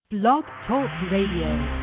Blog Talk Radio.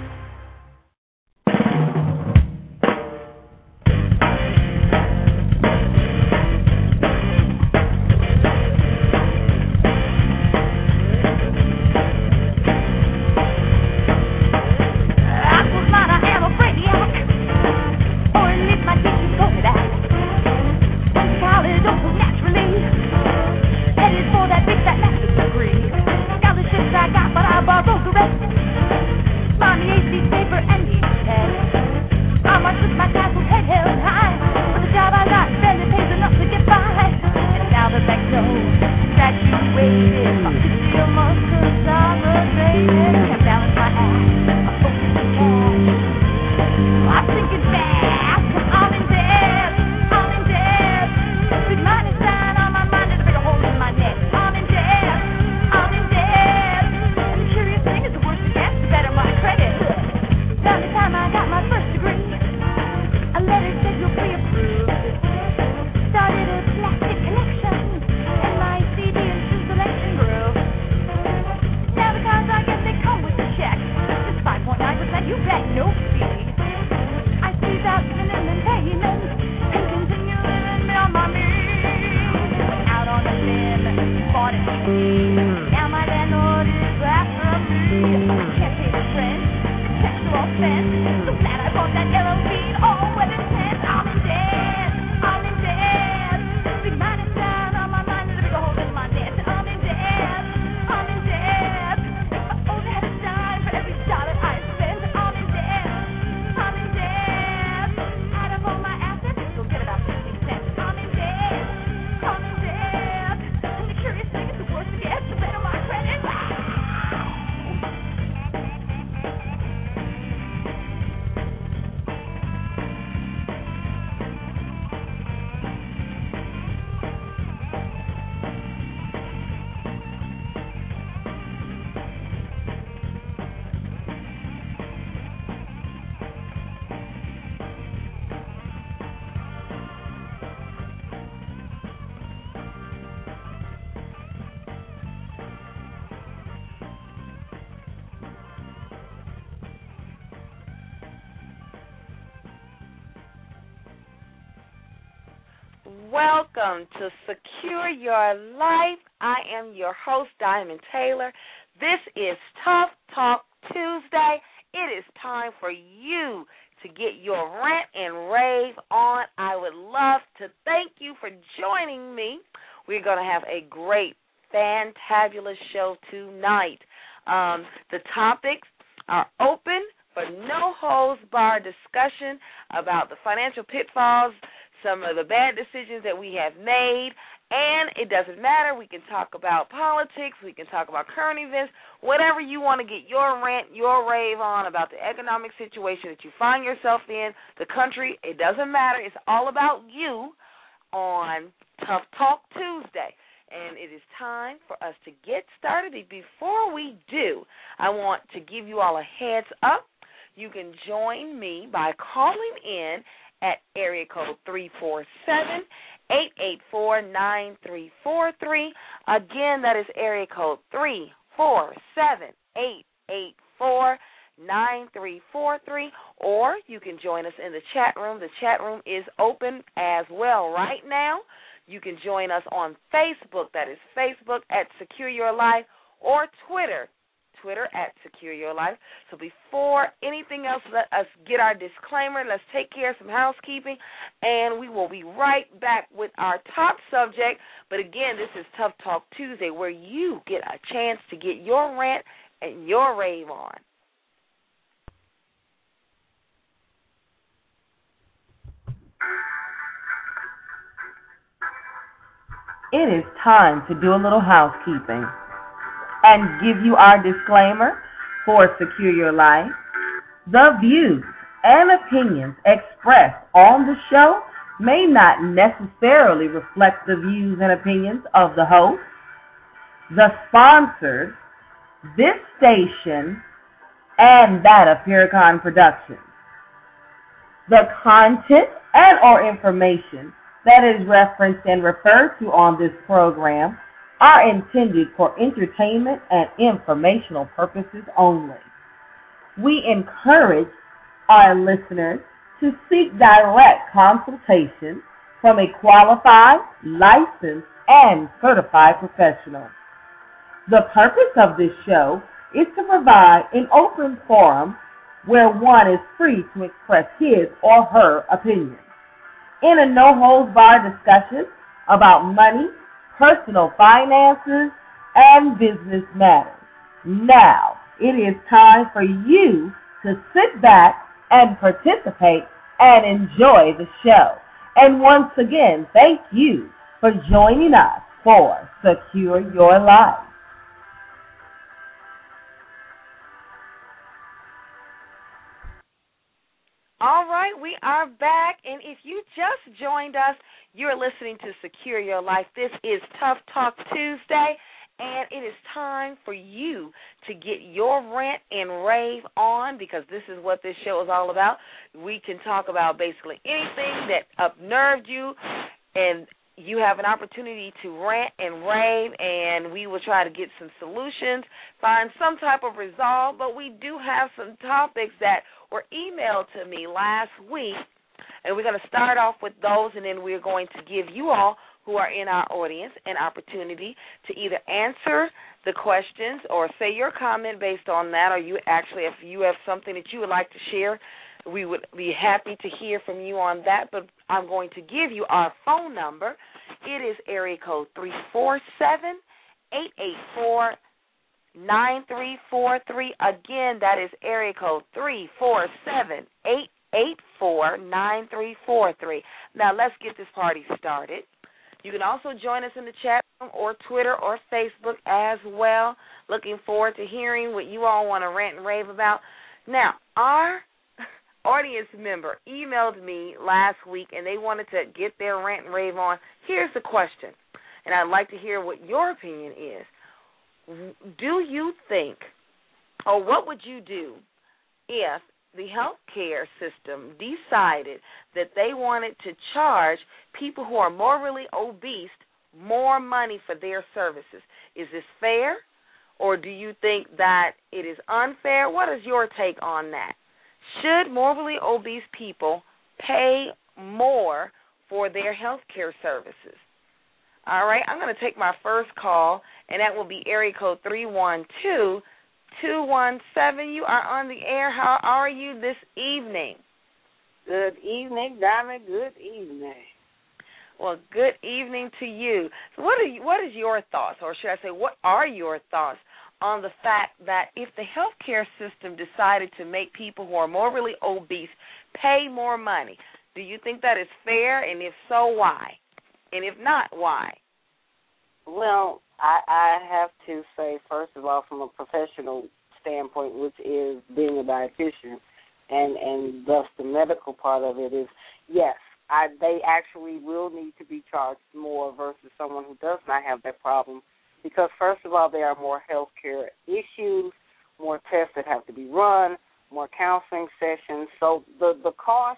Welcome to Secure Your Life. I am your host, Diamond Taylor. This is Tough Talk Tuesday. It is time for you to get your rant and rave on. I would love to thank you for joining me. We're going to have a great, fantabulous show tonight. The topics are open for no-holds-barred discussion about the financial pitfalls, some of the bad decisions that we have made, and it doesn't matter. We can talk about politics. We can talk about current events, whatever you want to get your rant, your rave on about the economic situation that you find yourself in, the country. It doesn't matter. It's all about you on Tough Talk Tuesday. And it is time for us to get started. Before we do, I want to give you all a heads up. You can join me by calling in at area code 347-884-9343. Again, that is area code 347-884-9343. Or you can join us in the chat room. The chat room is open as well right now. You can join us on Facebook. That is Facebook at Secure Your Life, or Twitter at Secure Your Life. So before anything else, let us get our disclaimer. Let's take care of some housekeeping, and we will be right back with our top subject. But again, this is Tough Talk Tuesday, where you get a chance to get your rant and your rave on. It is time to do a little housekeeping and give you our disclaimer for Secure Your Life. The views and opinions expressed on the show may not necessarily reflect the views and opinions of the host, the sponsors, this station, and that of Paracon Productions. The content and or information that is referenced and referred to on this program are intended for entertainment and informational purposes only. We encourage our listeners to seek direct consultation from a qualified, licensed, and certified professional. The purpose of this show is to provide an open forum where one is free to express his or her opinion in a no-holds-barred discussion about money, personal finances, and business matters. Now, it is time for you to sit back and participate and enjoy the show. And once again, thank you for joining us for Secure Your Life. All right, we are back, and if you just joined us, you're listening to Secure Your Life. This is Tough Talk Tuesday, and it is time for you to get your rant and rave on, because this is what this show is all about. We can talk about basically anything that unnerved you, and you have an opportunity to rant and rave, and we will try to get some solutions, find some type of resolve, but we do have some topics that were emailed to me last week, and we're going to start off with those, and then we're going to give you all who are in our audience an opportunity to either answer the questions or say your comment based on that, or you actually, if you have something that you would like to share, we would be happy to hear from you on that. But I'm going to give you our phone number. It is area code 347-884-9343. Again, that is area code 347-884-9343. Now, let's get this party started. You can also join us in the chat room or Twitter or Facebook as well. Looking forward to hearing what you all want to rant and rave about. Now, our audience member emailed me last week, and they wanted to get their rant and rave on. Here's the question, and I'd like to hear what your opinion is. Do you think, or what would you do if the healthcare system decided that they wanted to charge people who are morbidly obese more money for their services? Is this fair, or do you think that it is unfair? What is your take on that? Should morbidly obese people pay more for their health care services? All right, I'm going to take my first call, and that will be area code 312-217. You are on the air. How are you this evening? Good evening, Diamond. Good evening. Well, good evening to you. So what is your thoughts, or should I say, what are your thoughts on the fact that if the healthcare system decided to make people who are morbidly obese pay more money, do you think that is fair, and if so, why? And if not, why? Well, I have to say, first of all, from a professional standpoint, which is being a dietitian, and thus the medical part of it is, yes, they actually will need to be charged more versus someone who does not have that problem, because, first of all, there are more health care issues, more tests that have to be run, more counseling sessions. So the cost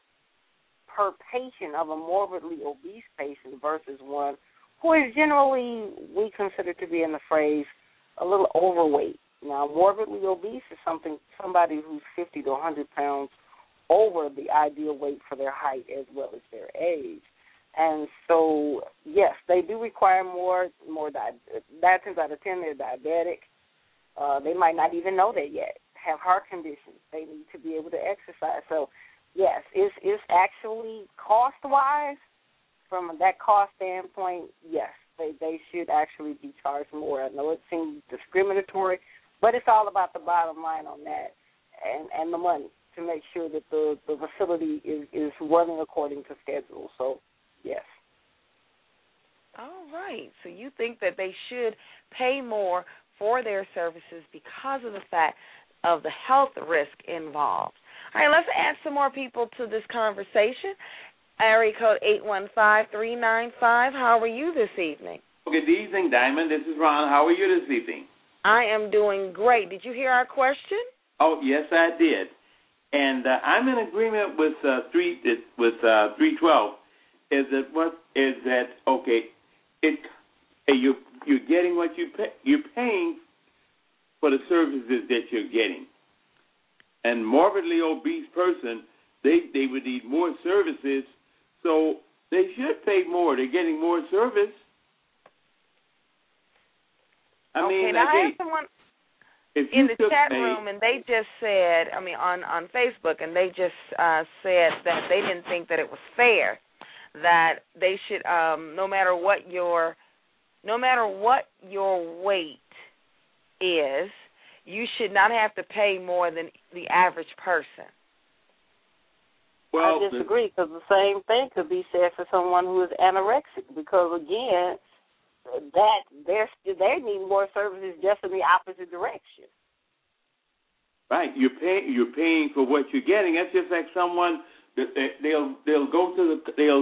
per patient of a morbidly obese patient versus one who is generally, we consider to be in the phrase, a little overweight. Now, morbidly obese is somebody who's 50 to 100 pounds over the ideal weight for their height as well as their age. And so, yes, they do require more dietitians out of 10, they're diabetic. They might not even know that yet, have heart conditions. They need to be able to exercise. So, yes, it's actually cost-wise, from that cost standpoint, yes, they should actually be charged more. I know it seems discriminatory, but it's all about the bottom line on that and the money to make sure that the facility is running according to schedule. So, yes. All right. So you think that they should pay more for their services because of the fact of the health risk involved. All right, let's add some more people to this conversation. Area code 815-395. How are you this evening? Good evening, Diamond. This is Ron. How are you this evening? I am doing great. Did you hear our question? Oh, yes, I did. And I'm in agreement with 312. you're getting what you pay. You're paying for the services that you're getting. And morbidly obese person, they would need more services, so they should pay more. They're getting more service. I mean, now I have someone in the chat room, and they just said, on Facebook, and they just said that they didn't think that it was fair, that they should, no matter what your weight is, you should not have to pay more than the average person. Well, I disagree, because the same thing could be said for someone who is anorexic, because, again, they need more services just in the opposite direction. Right, you're paying for what you're getting. That's just like someone they'll go to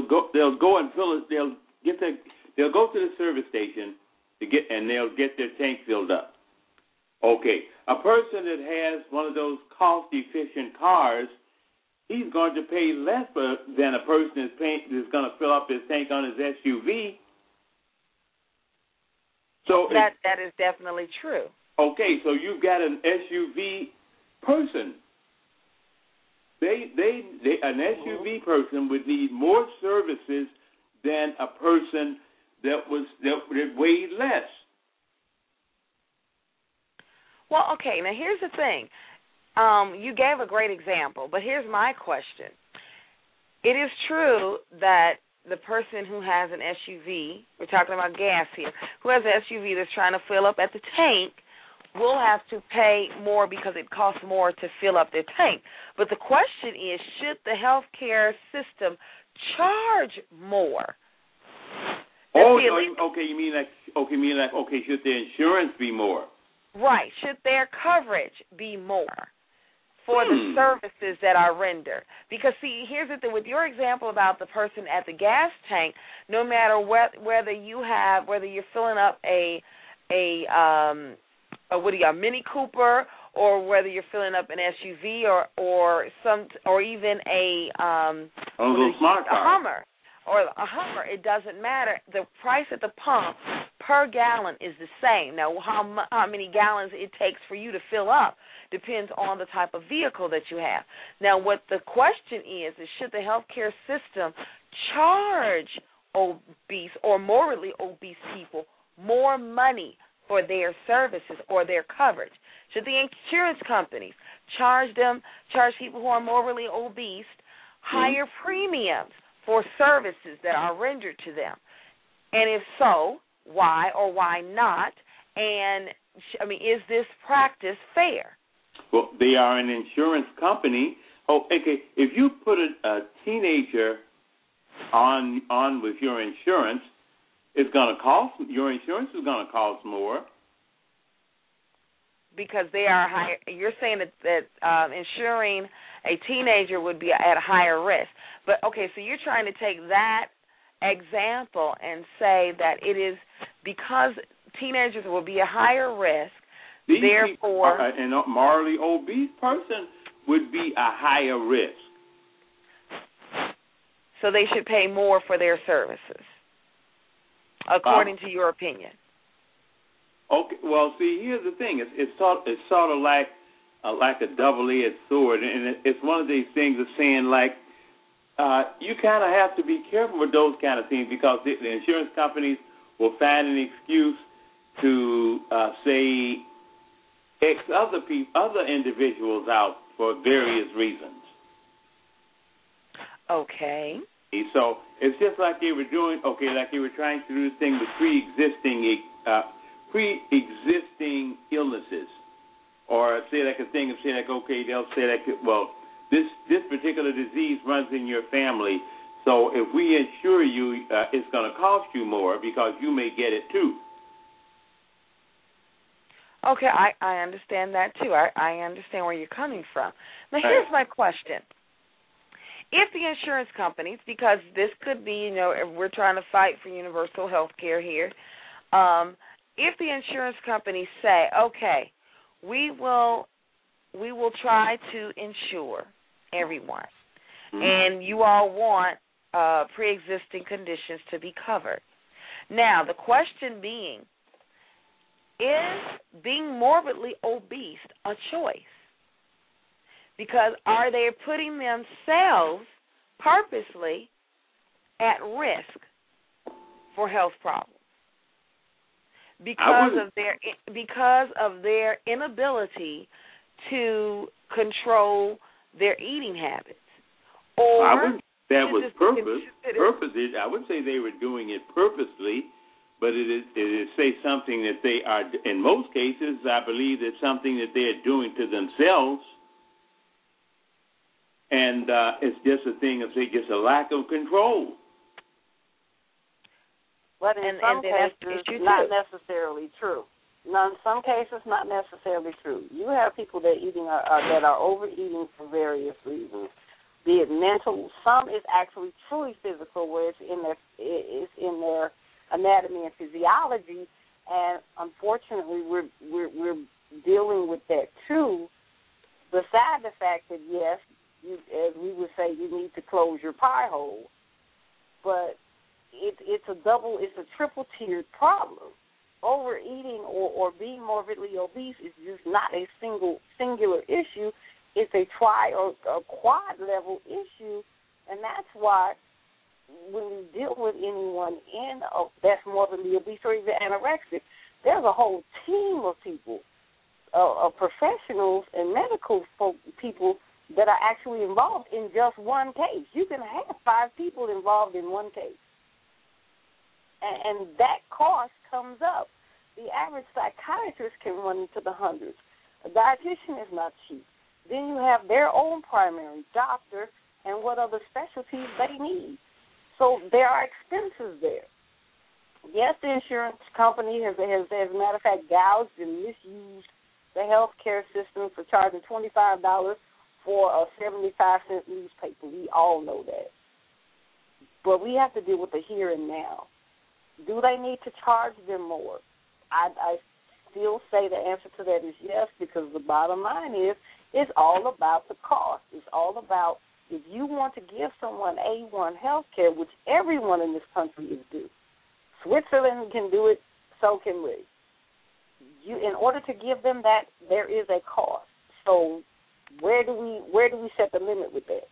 the service station they'll get their tank filled up. Okay, a person that has one of those cost-efficient cars, he's going to pay less than a person that's going to fill up his tank on his SUV. So that is definitely true. Okay, so you've got an SUV person. An SUV person would need more services than a person that weighed less. Well, okay, now here's the thing. You gave a great example, but here's my question. It is true that the person who has an SUV, we're talking about gas here, who has an SUV that's trying to fill up at the tank will have to pay more because it costs more to fill up their tank. But the question is, should the healthcare system charge more? You mean like should the insurance be more? Right. Should their coverage be more for the services that are rendered? Because, see, here's the thing. With your example about the person at the gas tank, no matter whether you're filling up a Mini Cooper, or whether you're filling up an SUV or even a Hummer. Or a Hummer, it doesn't matter. The price at the pump per gallon is the same. Now, how many gallons it takes for you to fill up depends on the type of vehicle that you have. Now, what the question is should the healthcare system charge obese or morbidly obese people more money for their services or their coverage? Should the insurance companies charge people who are morbidly obese higher premiums for services that are rendered to them? And if so, why or why not? And, is this practice fair? Well, they are an insurance company. Oh, okay. If you put a teenager on with your insurance, it's going to cost, your insurance is going to cost more. Because they are higher. You're saying that insuring a teenager would be at a higher risk. But, okay, so you're trying to take that example and say that it is because teenagers will be a higher risk, therefore... An morally obese person would be a higher risk. So they should pay more for their services, according to your opinion. Okay, well, see, here's the thing. It's sort of like a double-edged sword, and it's one of these things of saying, like, you kind of have to be careful with those kind of things because the insurance companies will find an excuse to say X other individuals out for various reasons. Okay. So it's just like they were doing, like they were trying to do this thing with pre-existing illnesses, or they'll say this particular disease runs in your family, so if we insure you, it's going to cost you more because you may get it too. Okay, I understand that too. I understand where you're coming from. Now, here's my question. If the insurance companies, because this could be, we're trying to fight for universal health care here, if the insurance companies say, okay, we will try to insure everyone, and you all want pre-existing conditions to be covered. Now, the question being, is being morbidly obese a choice? Because are they putting themselves purposely at risk for health problems because of their inability to control their eating habits? Or I wouldn't say that was purpose. I would say they were doing it purposely, but it is say something that they are. In most cases, I believe it's something that they are doing to themselves. And it's just a thing of just a lack of control. But in some cases, not necessarily true. In some cases, not necessarily true. You have people that that are overeating for various reasons, be it mental. Some is actually truly physical, where it's in their anatomy and physiology, and unfortunately, we're dealing with that too. Beside the fact that yes, as we would say, you need to close your pie hole, but it's a triple tiered problem. Overeating or being morbidly obese is just not a singular issue. It's a tri or a quad level issue, and that's why when we deal with anyone that's morbidly obese or even anorexic, there's a whole team of people, of professionals and medical people that are actually involved in just one case. You can have 5 people involved in one case. And that cost comes up. The average psychiatrist can run into the hundreds. A dietitian is not cheap. Then you have their own primary doctor and what other specialties they need. So there are expenses there. Yes, the insurance company has as a matter of fact, gouged and misused the health care system for charging $25 for a 75-cent newspaper. We all know that. But we have to deal with the here and now. Do they need to charge them more? I still say the answer to that is yes, because the bottom line is it's all about the cost. It's all about if you want to give someone A1 health care, which everyone in this country is due. Switzerland can do it, so can we. In order to give them that, there is a cost. So where do we set the limit with that?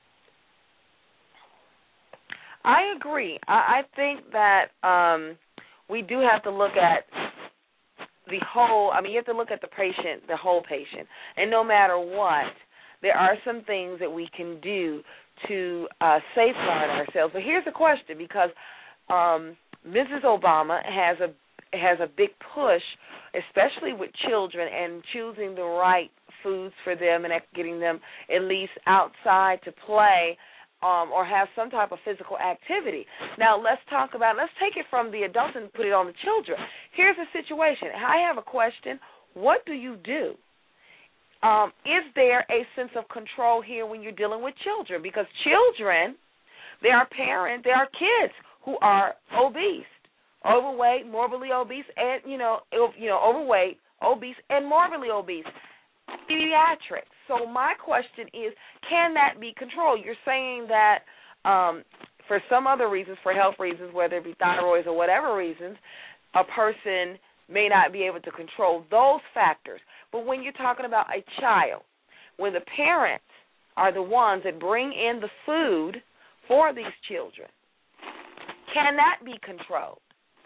I agree. I think that we do have to look at the whole. I mean, you have to look at the patient, the whole patient, and no matter what, there are some things that we can do to safeguard ourselves. But here's the question, because Mrs. Obama has a big push, especially with children, and choosing the right foods for them and getting them at least outside to play or have some type of physical activity. Now, let's take it from the adults and put it on the children. Here's the situation. I have a question. What do you do? Is there a sense of control here when you're dealing with children? Because children, there are kids who are obese, overweight, morbidly obese, and overweight, obese, and morbidly obese. Pediatrics. So my question is, can that be controlled? You're saying that for some other reasons, for health reasons, whether it be thyroids or whatever reasons, a person may not be able to control those factors. But when you're talking about a child, when the parents are the ones that bring in the food for these children, can that be controlled?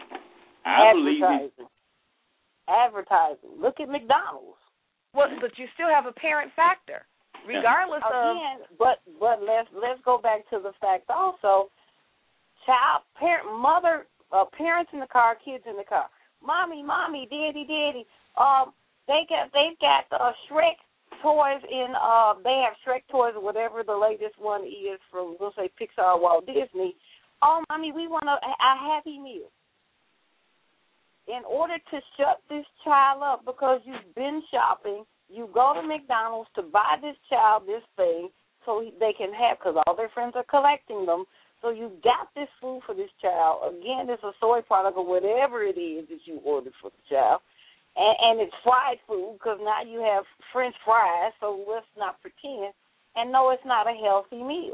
Advertising. Look at McDonald's. Well, but you still have a parent factor, regardless of. But let's go back to the fact also. Parents in the car, kids in the car. Mommy, daddy. They've got Shrek toys in. They have Shrek toys or whatever the latest one is from, we'll say, Pixar, Walt Disney. Oh, mommy, we want a Happy Meal. In order to shut this child up because you've been shopping, you go to McDonald's to buy this child this thing so they can have, because all their friends are collecting them. So you got this food for this child. Again, it's a soy product or whatever it is that you ordered for the child. And it's fried food because now you have French fries, so let's not pretend. And no, it's not a healthy meal.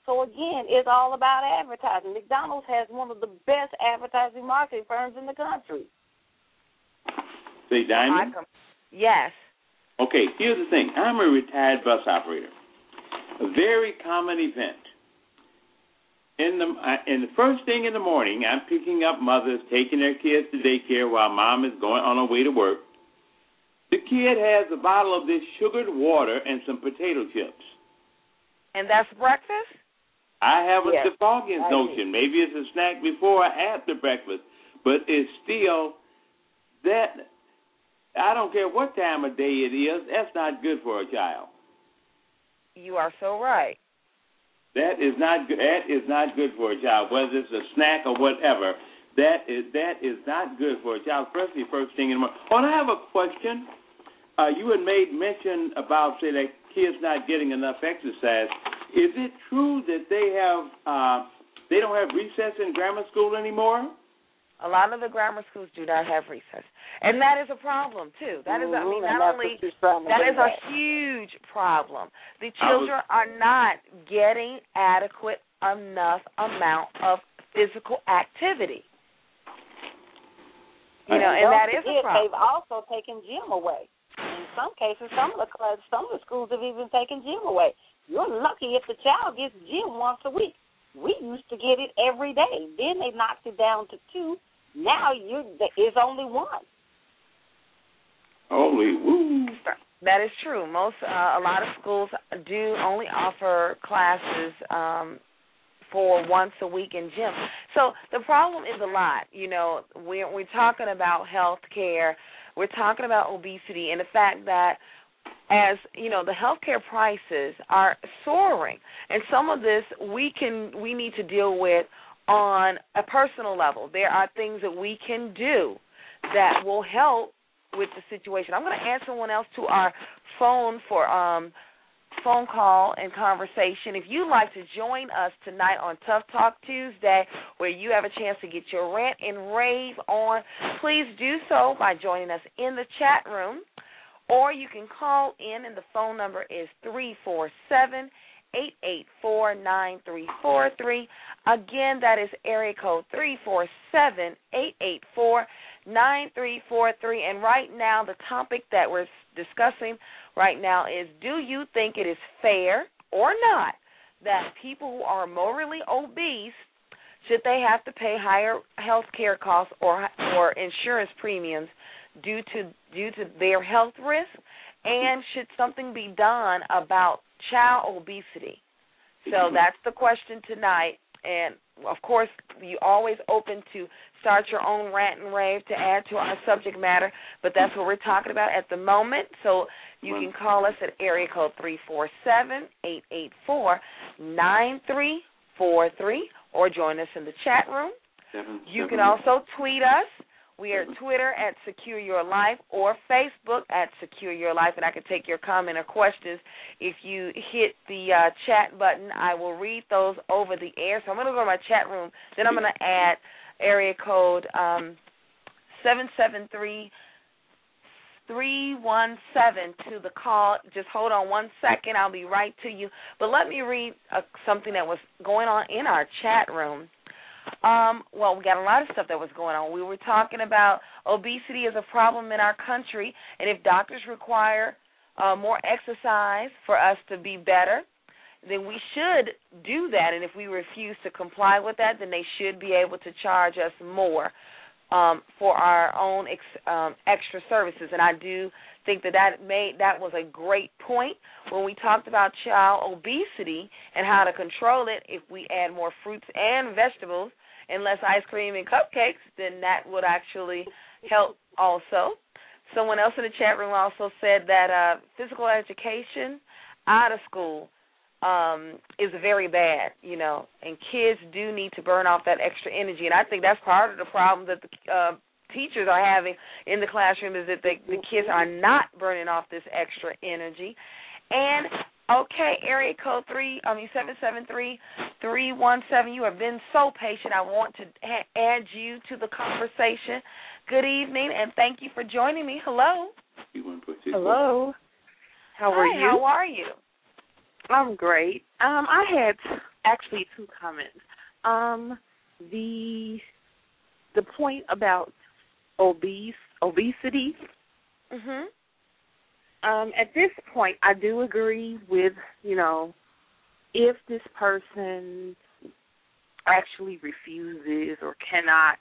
So, again, it's all about advertising. McDonald's has one of the best advertising marketing firms in the country. Say, Diamond? Yes. Okay, here's the thing. I'm a retired bus operator. A very common event. In the first thing in the morning, I'm picking up mothers taking their kids to daycare while mom is going on her way to work. The kid has a bottle of this sugared water and some potato chips. And that's breakfast? I have a Yes, Toboggan's notion. Maybe it's a snack before or after breakfast, but it's still that. I don't care what time of day it is. That's not good for a child. You are so right. That is not good. That is not good for a child, whether it's a snack or whatever. That is not good for a child, especially first thing in the morning. Oh, and I have a question. You had made mention about, say, that kids not getting enough exercise. Is it true that they don't have recess in grammar school anymore? A lot of the grammar schools do not have recess, and that is a problem too. That is, I mean, not only that is a huge problem. The children are not getting adequate enough amount of physical activity. You know, and that is a problem. They've also taken gym away. In some cases, some of the schools have even taken gym away. You're lucky if the child gets gym once a week. We used to get it every day. Then they knocked it down to 2. Now it's only 1. Holy woo! That is true. A lot of schools do only offer classes for once a week in gym. So the problem is a lot. You know, we're talking about health care. We're talking about obesity and the fact that, as you know, the healthcare prices are soaring, and some of this we need to deal with on a personal level. There are things that we can do that will help with the situation. I'm going to add someone else to our phone for phone call and conversation. If you'd like to join us tonight on Tough Talk Tuesday, where you have a chance to get your rant and rave on, please do so by joining us in the chat room, or you can call in, and the phone number is 347-884-9343. Again, that is area code 347-884-9343. And right now, the topic that we're discussing right now is, do you think it is fair or not that people who are morbidly obese, should they have to pay higher health care costs or insurance premiums due to their health risk? And should something be done about child obesity? So that's the question tonight. And, of course, you're always open to start your own rant and rave to add to our subject matter, but that's what we're talking about at the moment. So you can call us at area code 347-884-9343 or join us in the chat room. You can also tweet us. We are Twitter at Secure Your Life or Facebook at Secure Your Life, and I can take your comment or questions. If you hit the chat button, I will read those over the air. So I'm going to go to my chat room. Then I'm going to add area code 773-317 to the call. Just hold on 1 second. I'll be right to you. But let me read something that was going on in our chat room. Well, we got a lot of stuff that was going on. We were talking about obesity as a problem in our country, and if doctors require more exercise for us to be better, then we should do that. And if we refuse to comply with that, then they should be able to charge us more for our own extra services. And I do think that was a great point when we talked about child obesity and how to control it. If we add more fruits and vegetables and less ice cream and cupcakes, then that would actually help also. Someone else in the chat room also said that physical education out of school is very bad, you know, and kids do need to burn off that extra energy. And I think that's part of the problem that the teachers are having in the classroom, is that the kids are not burning off this extra energy. And, okay, area code 773-317, you have been so patient. I want to add you to the conversation. Good evening, and thank you for joining me. Hello. Hello. How are you? How are you? I'm great. I had actually two comments. The point about obesity. Mhm. At this point, I do agree with, if this person actually refuses or cannot,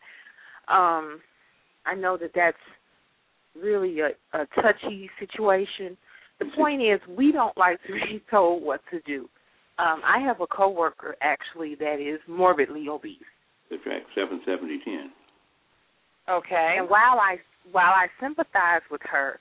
I know that that's really a touchy situation. The point is, we don't like to be told what to do. I have a coworker, actually, that is morbidly obese. Subtract 770/10. Okay. And while I sympathize with her,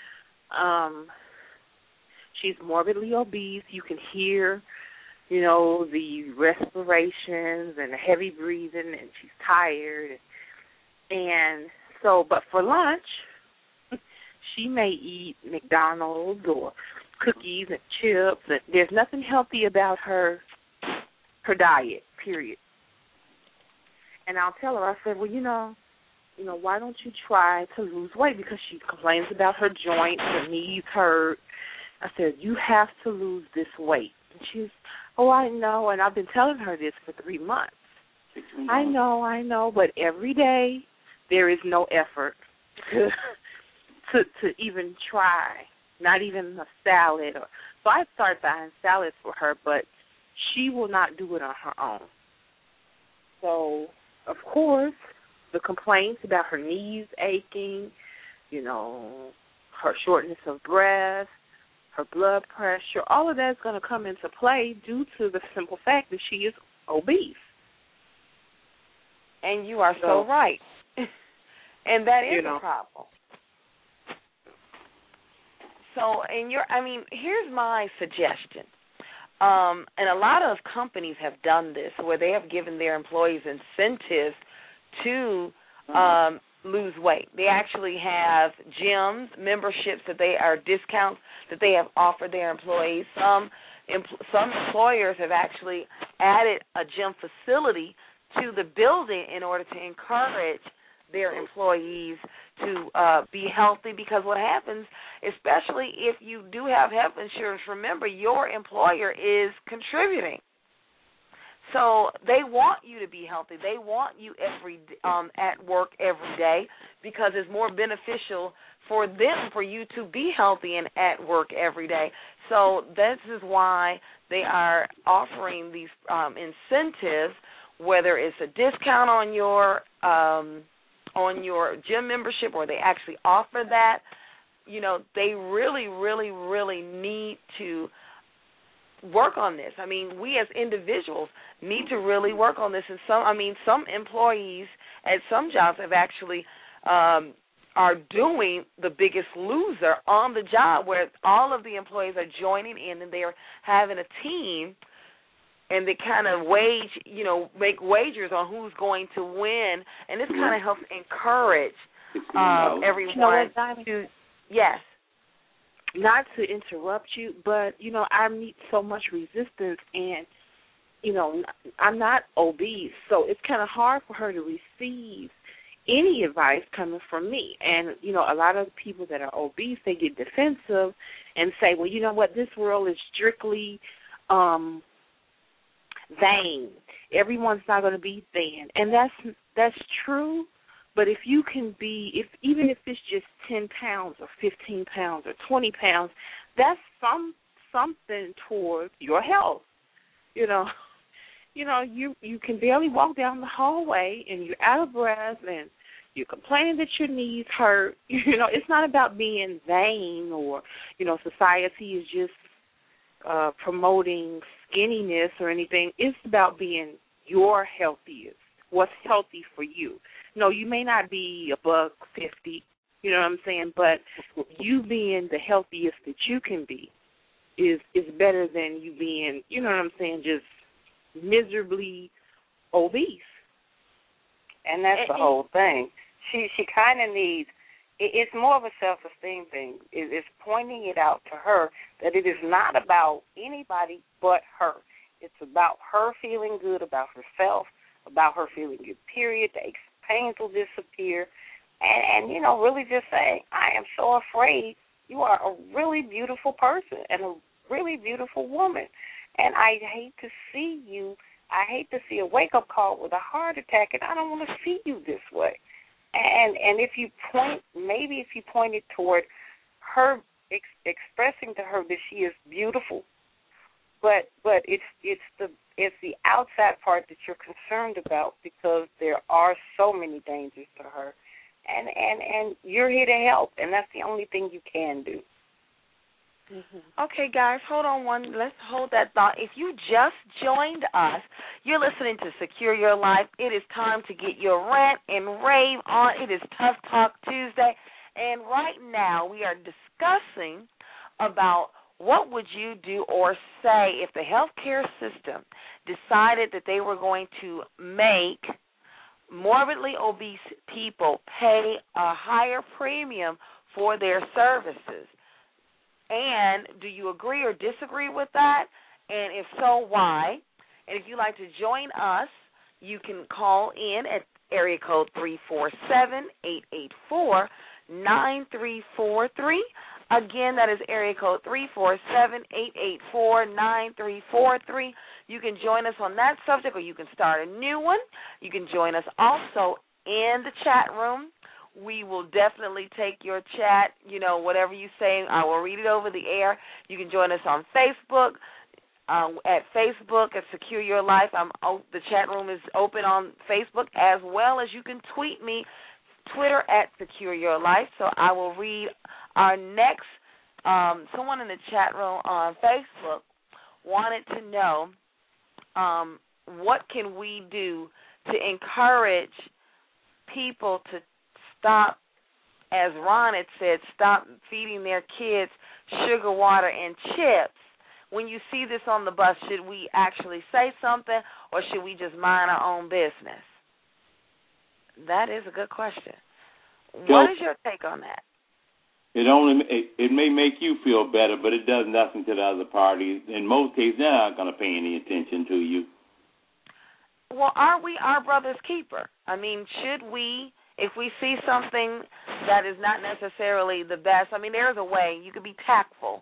she's morbidly obese. You can hear, the respirations and the heavy breathing, and she's tired. And so, but for lunch, she may eat McDonald's or cookies and chips. And there's nothing healthy about her diet, period. And I'll tell her, I said, well, why don't you try to lose weight? Because she complains about her joints, her knees hurt. I said, you have to lose this weight. And she's, oh, I know, and I've been telling her this for 3 months. I know, but every day there is no effort to even try, not even a salad. So I started buying salads for her, but she will not do it on her own. So, of course, the complaints about her knees aching, her shortness of breath, her blood pressure, all of that is going to come into play due to the simple fact that she is obese. And you are so right. And that is a problem. So, here's my suggestion. And a lot of companies have done this, where they have given their employees incentives to lose weight. They actually have gyms, memberships discounts that they have offered their employees. Some employers have actually added a gym facility to the building in order to encourage their employees to be healthy, because what happens, especially if you do have health insurance, remember your employer is contributing. So they want you to be healthy. They want you at work every day, because it's more beneficial for them for you to be healthy and at work every day. So this is why they are offering these incentives, whether it's a discount on your gym membership, or they actually offer that. They really, really, really need to work on this. We as individuals need to really work on this. And some employees at some jobs have actually are doing the Biggest Loser on the job, where all of the employees are joining in and they're having a team, and they kind of make wagers on who's going to win, and this kind of helps encourage everyone to, yes. Not to interrupt you, but, I meet so much resistance, and, I'm not obese, so it's kind of hard for her to receive any advice coming from me. And, a lot of people that are obese, they get defensive and say, well, you know what, this world is strictly vain. Everyone's not going to be thin. And that's true. But if you can be, even if it's just 10 pounds or 15 pounds or 20 pounds, that's something towards your health. You can barely walk down the hallway and you're out of breath and you're complaining that your knees hurt. It's not about being vain or, society is just promoting skinniness or anything. It's about being your healthiest, what's healthy for you. No, you may not be $150, you know what I'm saying, but you being the healthiest that you can be is better than you being, you know what I'm saying, just miserably obese. And that's the whole thing. She kind of needs, it's more of a self-esteem thing. It's pointing it out to her that it is not about anybody but her. It's about her feeling good about herself, about her feeling good, period. The pains will disappear. And really just saying, I am so afraid. You are a really beautiful person and a really beautiful woman. And I hate to see a wake-up call with a heart attack, and I don't want to see you this way. And if you point it toward her expressing to her that she is beautiful, but it's the outside part that you're concerned about, because there are so many dangers to her, and you're here to help, and that's the only thing you can do. Mm-hmm. Okay, guys, hold on let's hold that thought. If you just joined us, you're listening to Secure Your Life. It is time to get your rant and rave on. It is Tough Talk Tuesday, and right now we are discussing about what would you do or say if the healthcare system decided that they were going to make morbidly obese people pay a higher premium for their services. And do you agree or disagree with that? And if so, why? And if you'd like to join us, you can call in at area code 347-884-9343. Again, that is area code 347-884-9343. You can join us on that subject, or you can start a new one. You can join us also in the chat room. We will definitely take your chat, whatever you say. I will read it over the air. You can join us on Facebook, at Secure Your Life. The chat room is open on Facebook, as well as you can tweet me, Twitter at Secure Your Life. So I will read our next, someone in the chat room on Facebook wanted to know what can we do to encourage people to stop, as Ron had said, stop feeding their kids sugar water and chips. When you see this on the bus, should we actually say something, or should we just mind our own business? That is a good question. What is your take on that? It may make you feel better, but it does nothing to the other party. In most cases, they're not going to pay any attention to you. Well, aren't we our brother's keeper? I mean, should we, if we see something that is not necessarily the best, there's a way you could be tactful,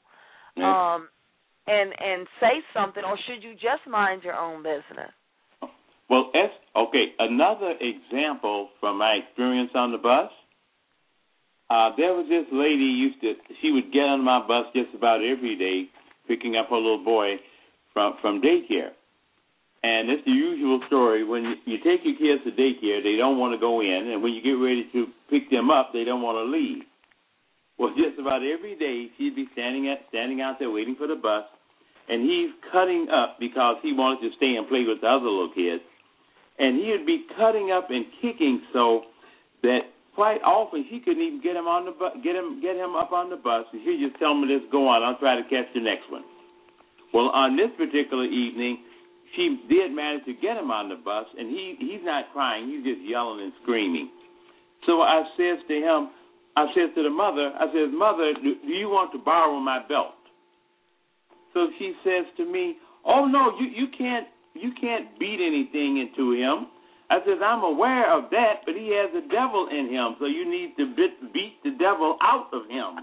and say something, or should you just mind your own business? Well, another example from my experience on the bus. There was this lady she would get on my bus just about every day, picking up her little boy from daycare. And it's the usual story. When you take your kids to daycare, they don't want to go in, and when you get ready to pick them up, they don't want to leave. Well, just about every day, she'd be standing out there waiting for the bus, and he's cutting up because he wanted to stay and play with the other little kids. And he would be cutting up and kicking so that quite often she couldn't even get him on the get him up on the bus, and she'd just tell him, "Just go on, I'll try to catch the next one." Well, on this particular evening, she did manage to get him on the bus, and he's not crying, he's just yelling and screaming. So I says to the mother, "Mother, do you want to borrow my belt?" So she says to me, "Oh no, you can't beat anything into him." I says, "I'm aware of that, but he has a devil in him, so you need to beat the devil out of him."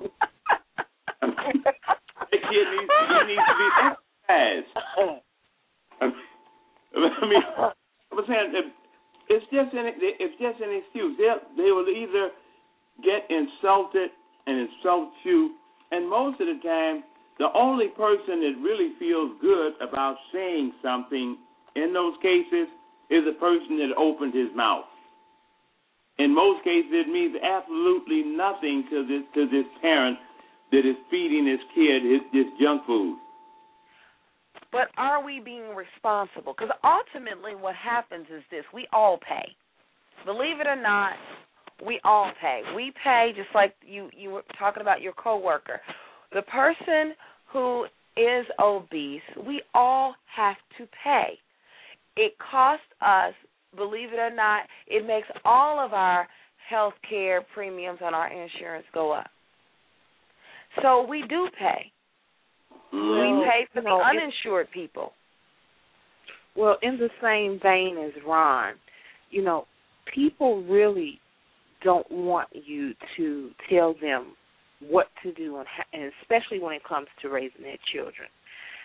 The kid needs to be exercised. I'm saying it's just an excuse. They will either get insulted and insult you, and most of the time, the only person that really feels good about saying something in those cases is a person that opened his mouth. In most cases, it means absolutely nothing to this parent that is feeding his kid this junk food. But are we being responsible? Because ultimately what happens is this: we all pay. Believe it or not, we all pay. We pay just like you were talking about your coworker. The person who is obese, we all have to pay. It costs us, believe it or not, it makes all of our health care premiums on our insurance go up. So we do pay. We pay for the uninsured people. Well, in the same vein as Ron, people really don't want you to tell them what to do, and especially when it comes to raising their children.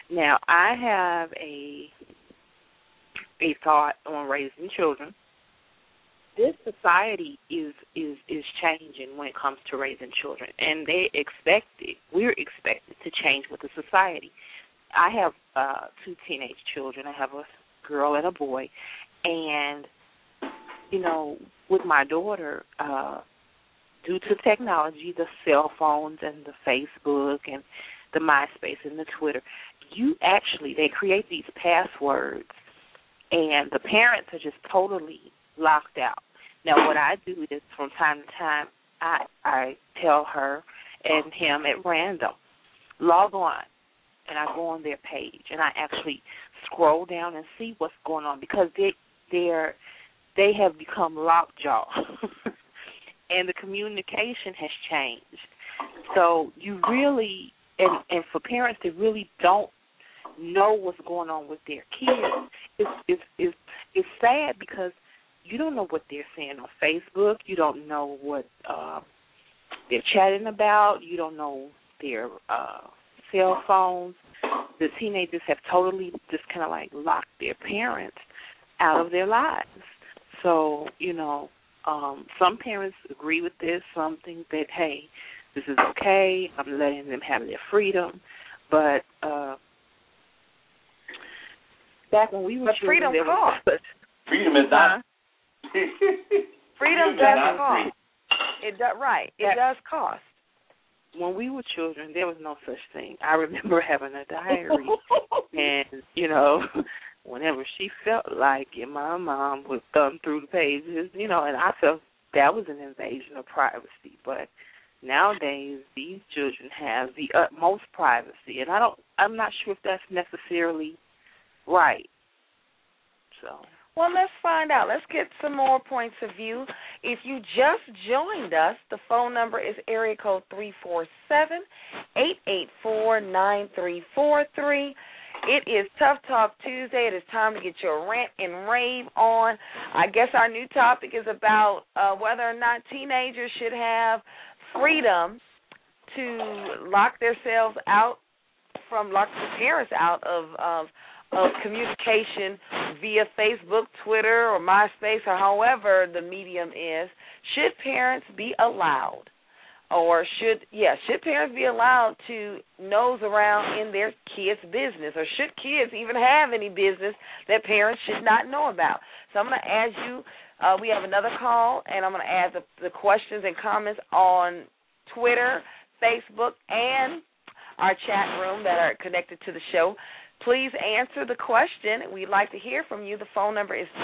Now, I have a thought on raising children. This society is changing when it comes to raising children, and we're expected to change with the society. I have 2 teenage children. I have a girl and a boy, and with my daughter, due to technology, the cell phones and the Facebook and the MySpace and the Twitter, they create these passwords, and the parents are just totally locked out. Now, what I do is from time to time, I tell her and him at random, log on, and I go on their page, and I actually scroll down and see what's going on, because they have become lockjaw, and the communication has changed. So you really, and for parents that really don't know what's going on with their kids, it's sad, because you don't know what they're saying on Facebook. You don't know what they're chatting about. You don't know their cell phones. The teenagers have totally just kind of like locked their parents out of their lives. So, some parents agree with this. Some think that, hey, this is okay. I'm letting them have their freedom. But back when we were children, freedom costs. Freedom is not. Freedom does cost. It does, right. It does cost. When we were children, there was no such thing. I remember having a diary, and whenever she felt like it, my mom would thumb through the pages, and I felt that was an invasion of privacy. But nowadays, these children have the utmost privacy, and I'm not sure if that's necessarily right. So. Well, let's find out. Let's get some more points of view. If you just joined us, the phone number is area code 347-884-9343. It is Tough Talk Tuesday. It is time to get your rant and rave on. I guess our new topic is about whether or not teenagers should have freedom to lock their parents out of communication via Facebook, Twitter, or MySpace, or however the medium is. Should parents be allowed, or should parents be allowed to nose around in their kids' business, or should kids even have any business that parents should not know about? So I'm going to add you. We have another call, and I'm going to add the questions and comments on Twitter, Facebook, and our chat room that are connected to the show. Please answer the question. We'd like to hear from you. The phone number is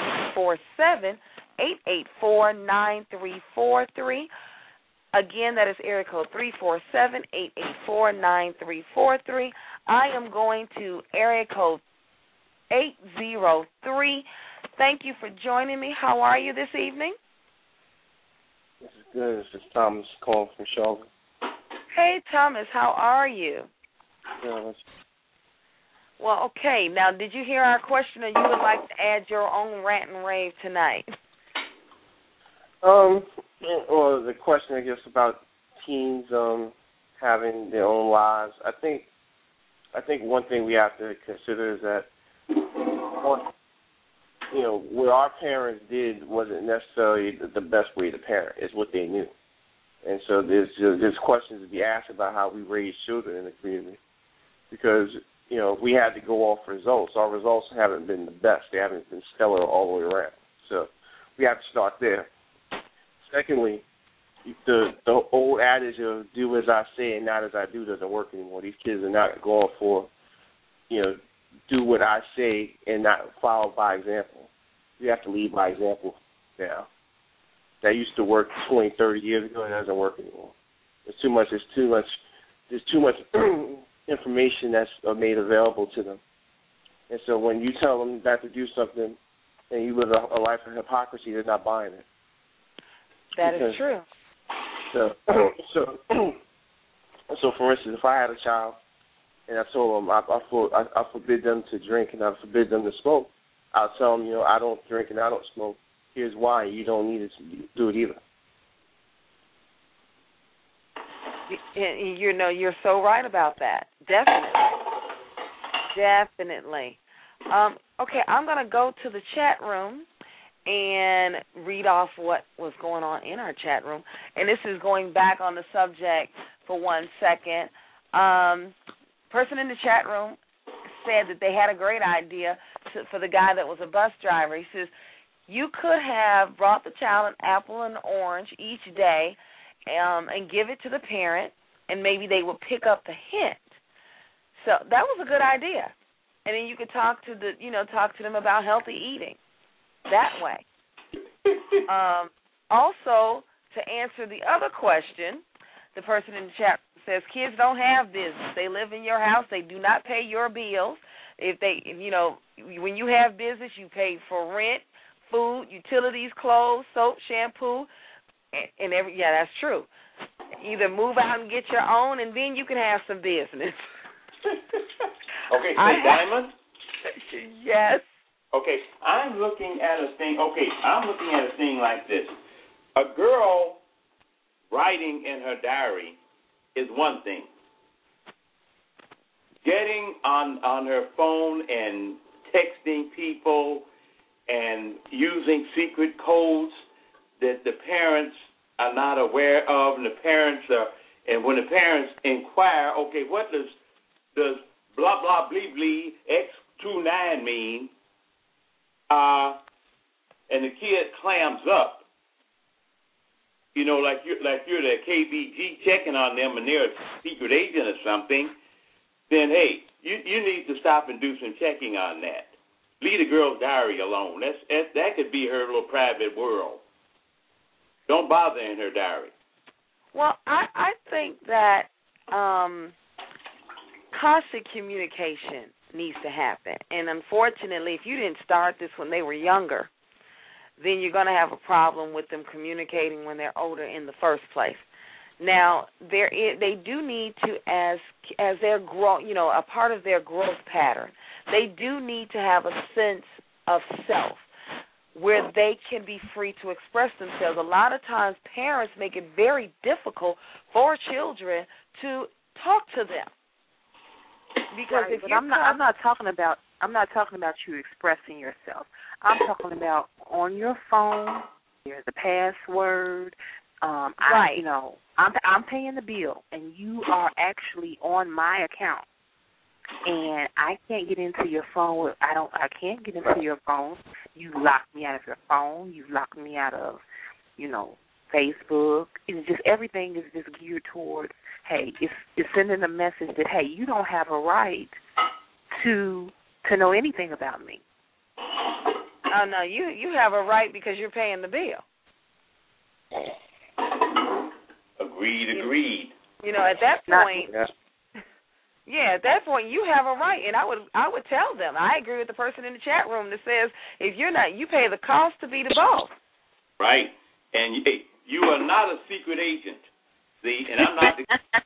347-884-9343. Again, that is area code 347-884-9343. I am going to area code 803. Thank you for joining me. How are you this evening? This is good. This is Thomas calling from Charlotte. Hey, Thomas. How are you? Yeah, well, okay. Now, did you hear our question, or you would like to add your own rant and rave tonight? Well, the question, I guess, about teens having their own lives. I think one thing we have to consider is that, what our parents did wasn't necessarily the best way to parent. It's what they knew, and so there's questions to be asked about how we raise children in the community, because we had to go off results. Our results haven't been the best. They haven't been stellar all the way around. So we have to start there. Secondly, the old adage of do as I say and not as I do doesn't work anymore. These kids are not going for, do what I say and not follow by example. You have to lead by example now. That used to work 20, 30 years ago. It doesn't work anymore. There's too much information that's made available to them. And so when you tell them not to do something and you live a life of hypocrisy, they're not buying it. That is true. So for instance, if I had a child and I told them I forbid them to drink and I forbid them to smoke, I'll tell them, I don't drink and I don't smoke. Here's why. You don't need to do it either. You're so right about that. Definitely. Definitely. Okay, I'm going to go to the chat room and read off what was going on in our chat room. And this is going back on the subject for 1 second. Person in the chat room said that they had a great idea for the guy that was a bus driver. He says, you could have brought the child an apple and an orange each day and give it to the parent, and maybe they would pick up the hint. So that was a good idea. And then you could talk to them about healthy eating that way. Also, to answer the other question, the person in the chat says kids don't have business. They live in your house. They do not pay your bills. When you have business, you pay for rent, food, utilities, clothes, soap, shampoo, and that's true. Either move out and get your own, and then you can have some business. Okay, so Diamond? Yes. Okay, I'm looking at a thing like this. A girl writing in her diary is one thing. Getting on her phone and texting people and using secret codes that the parents are not aware of, and when the parents inquire, okay, what does blah blah blee blee X29 mean? And the kid clams up. Like you're the KBG checking on them, and they're a secret agent or something. Then hey, you need to stop and do some checking on that. Leave the girl's diary alone. That could be her little private world. Don't bother in her diary. Well, I think that constant communication needs to happen. And unfortunately, if you didn't start this when they were younger, then you're going to have a problem with them communicating when they're older in the first place. Now, they do need to, as they're a part of their growth pattern, they do need to have a sense of self where they can be free to express themselves. A lot of times parents make it very difficult for children to talk to them. Because right, but I'm not talking about you expressing yourself. I'm talking about on your phone. There's a password. Right. I'm paying the bill, and you are actually on my account, and I can't get into your phone. I can't get into your phone. You locked me out of your phone. You locked me out of, Facebook. It's just everything is just geared towards, hey, it's sending a message that, hey, you don't have a right to know anything about me. Oh no, you have a right because you're paying the bill. Agreed. At that point, at that point you have a right, and I would tell them. I agree with the person in the chat room that says if you're not, you pay the cost to be the boss. Right, and you are not a secret agent. See, and I'm not.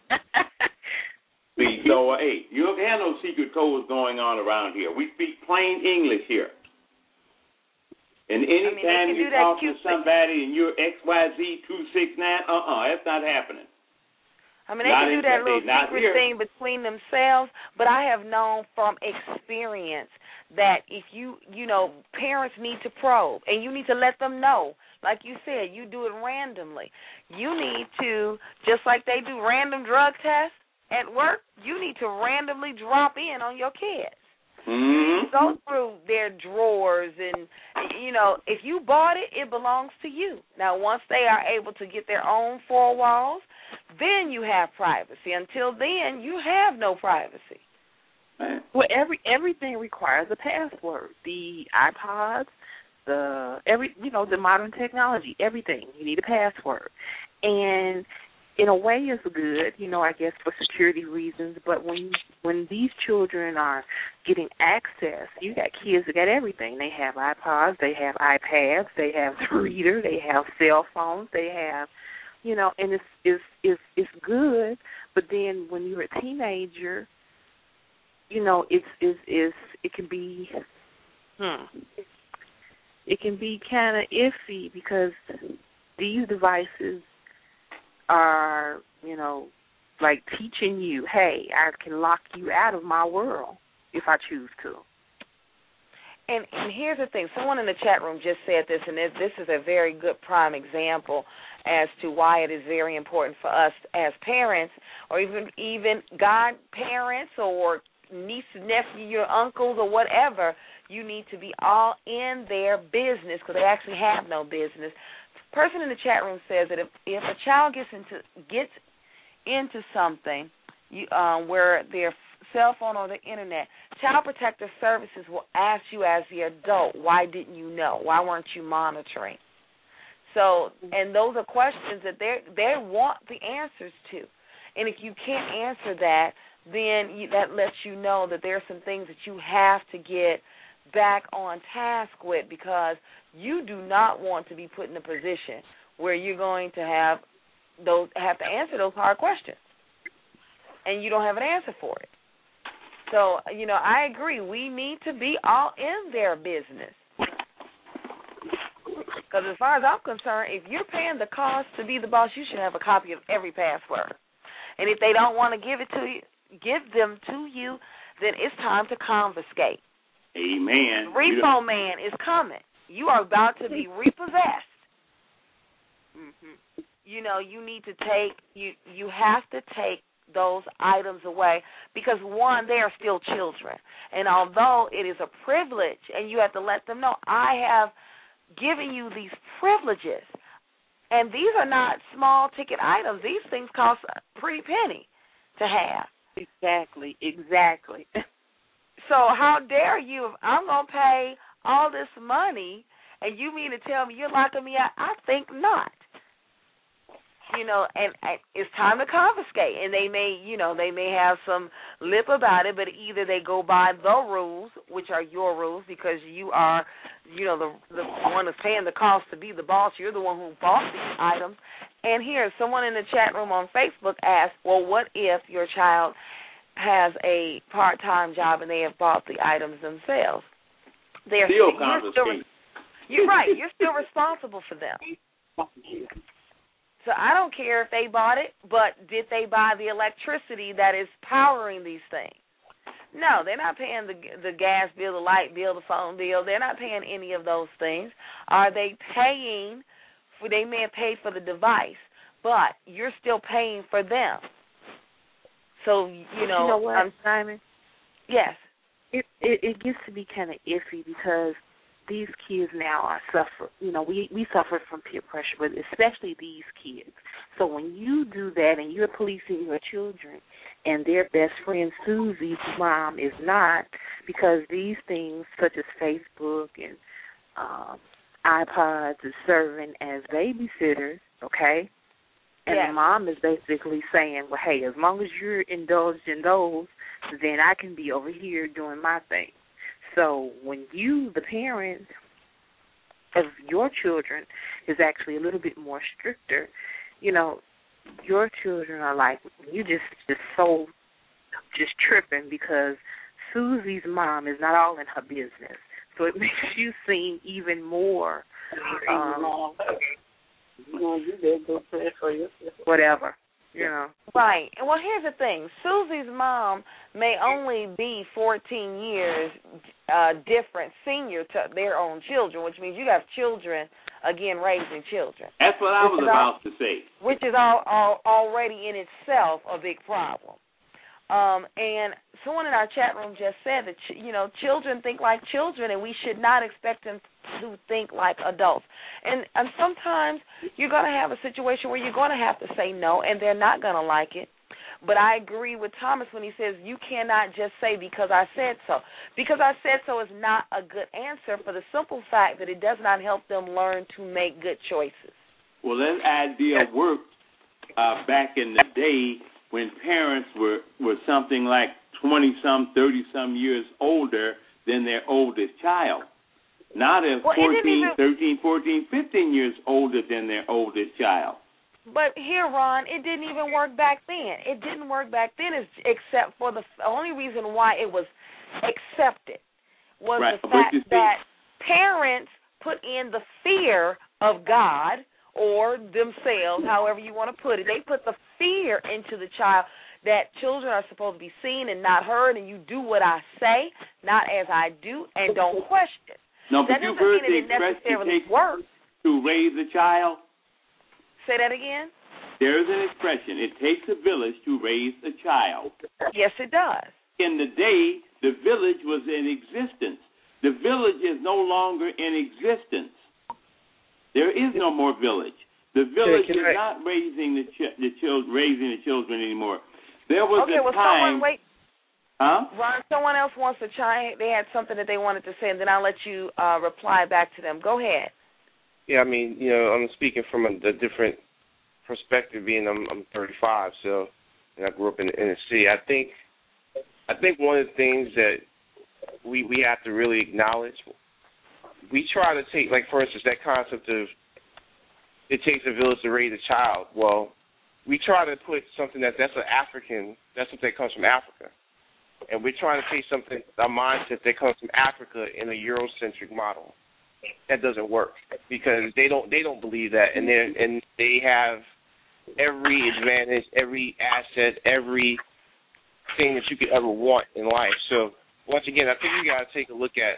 See, so you don't have no secret codes going on around here. We speak plain English here. And anytime you talk to somebody and you're XYZ269, that's not happening. They can do that little secret thing between themselves, but I have known from experience that if parents need to probe, and you need to let them know. Like you said, you do it randomly. You need to, just like they do random drug tests at work, you need to randomly drop in on your kids. Mm-hmm. Go through their drawers, and if you bought it, it belongs to you. Now, once they are able to get their own four walls, then you have privacy. Until then, you have no privacy. Well, everything requires a password. The iPods, the modern technology, everything you need a password, and in a way it's good, I guess for security reasons, but when these children are getting access, you got kids that got everything. They have iPods, they have iPads, they have the reader, they have cell phones, they have, and it's good, but then when you're a teenager, it can be it can be kind of iffy because these devices are, like teaching you, hey, I can lock you out of my world if I choose to. And here's the thing. Someone in the chat room just said this, and this is a very good prime example as to why it is very important for us as parents, or even godparents or nieces, nephews, your uncles, or whatever. You need to be all in their business because they actually have no business. The person in the chat room says that if a child gets into something where their cell phone or the internet, Child Protective Services will ask you as the adult, why didn't you know? Why weren't you monitoring? So, and those are questions that they want the answers to. And if you can't answer that, then that lets you know that there are some things that you have to get back on task with, because you do not want to be put in a position where you're going to have to answer those hard questions, and you don't have an answer for it. So, I agree. We need to be all in their business. Because as far as I'm concerned, if you're paying the cost to be the boss, you should have a copy of every password. And if they don't want to give them to you, then it's time to confiscate. Amen. Repo man is coming. You are about to be repossessed. Mm-hmm. You need to you have to take those items away because, one, they are still children. And although it is a privilege, and you have to let them know, I have given you these privileges, and these are not small ticket items. These things cost a pretty penny to have. Exactly. So how dare you, if I'm going to pay all this money and you mean to tell me you're locking me out? I think not. And it's time to confiscate. And they may have some lip about it, but either they go by the rules, which are your rules, because you are, the one that's paying the cost to be the boss. You're the one who bought these items. And here, someone in the chat room on Facebook asked, well, what if your child has a part-time job and they have bought the items themselves? You're right. You're still responsible for them. So I don't care if they bought it, but did they buy the electricity that is powering these things? No, they're not paying the gas bill, the light bill, the phone bill. They're not paying any of those things. Are they paying for? They may have paid for the device, but you're still paying for them. So, You know what, Simon? Yes. It gets to be kind of iffy because these kids now are suffer. We suffer from peer pressure, but especially these kids. So when you do that and you're policing your children and their best friend Susie's mom is not, because these things such as Facebook and iPods is serving as babysitters, okay? And yes. The mom is basically saying, well, hey, as long as you're indulged in those, then I can be over here doing my thing. So when you, the parent of your children, is actually a little bit more stricter, your children are like, you just tripping because Susie's mom is not all in her business. So it makes you seem even more whatever. Right. And well, here's the thing. Susie's mom may only be 14 years different senior to their own children, which means you have children, again, raising children. That's what I was about to say. Which is already in itself a big problem. And someone in our chat room just said that, children think like children, and we should not expect them to think like adults. And sometimes you're going to have a situation where you're going to have to say no, and they're not going to like it. But I agree with Thomas when he says you cannot just say because I said so. Because I said so is not a good answer for the simple fact that it does not help them learn to make good choices. Well, that idea worked back in the day when parents were something like 20-some, 30-some years older than their oldest child. Now they're 13, 14, 15 years older than their oldest child. But here, Ron, it didn't even work back then. It didn't work back then except for the only reason why it was accepted was the fact that parents put in the fear of God or themselves, however you want to put it. They put the fear into the child. that children are supposed to be seen and not heard, and you do what I say, not as I do, and don't question. No, but that you've doesn't heard mean the that it necessarily works. To raise a child? Say that again? There is an expression, it takes a village to raise a child. Yes, it does. In the day, the village was in existence. The village is no longer in existence. There is no more village. The village is not raising the children anymore. There was a time. Ron, someone else wants to chime. They had something that they wanted to say, and then I'll let you reply back to them. Go ahead. Yeah, I mean, I'm speaking from a different perspective, being I'm 35, so and I grew up in the inner city. I think one of the things that we have to really acknowledge, we try to take, like, for instance, that concept of it takes a village to raise a child. Well, we try to put something that's something that comes from Africa. And we're trying to take something, a mindset that comes from Africa in a Eurocentric model. That doesn't work because they don't believe that, and they have every advantage, every asset, every thing that you could ever want in life. So once again, I think we got to take a look at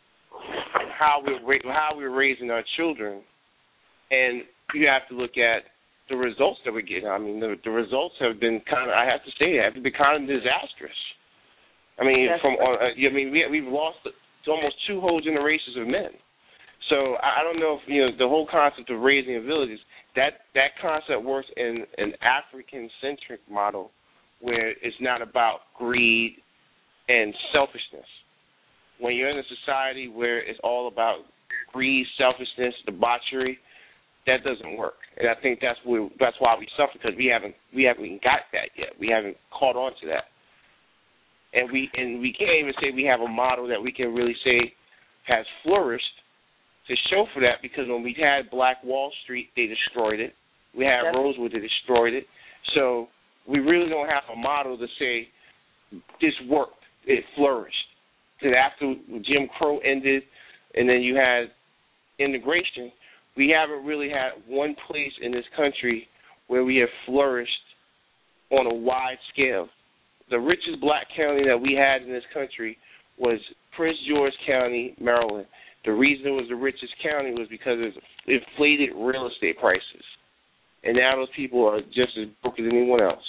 how we're raising our children, and you have to look at the results that we're getting. I mean, the results have been have been kind of disastrous. I mean, we've lost almost 2 whole generations of men. So I don't know if the whole concept of raising a village is that concept works in an African-centric model where it's not about greed and selfishness. When you're in a society where it's all about greed, selfishness, debauchery, that doesn't work. And I think that's why we suffer, because we haven't even got that yet. We haven't caught on to that. And we can't even say we have a model that we can really say has flourished to show for that, because when we had Black Wall Street, they destroyed it. We had Rosewood, they destroyed it. So we really don't have a model to say this worked, it flourished. Because after Jim Crow ended and then you had integration, we haven't really had one place in this country where we have flourished on a wide scale. The richest black county that we had in this country was Prince George County, Maryland. The reason it was the richest county was because of inflated real estate prices. And now those people are just as broke as anyone else.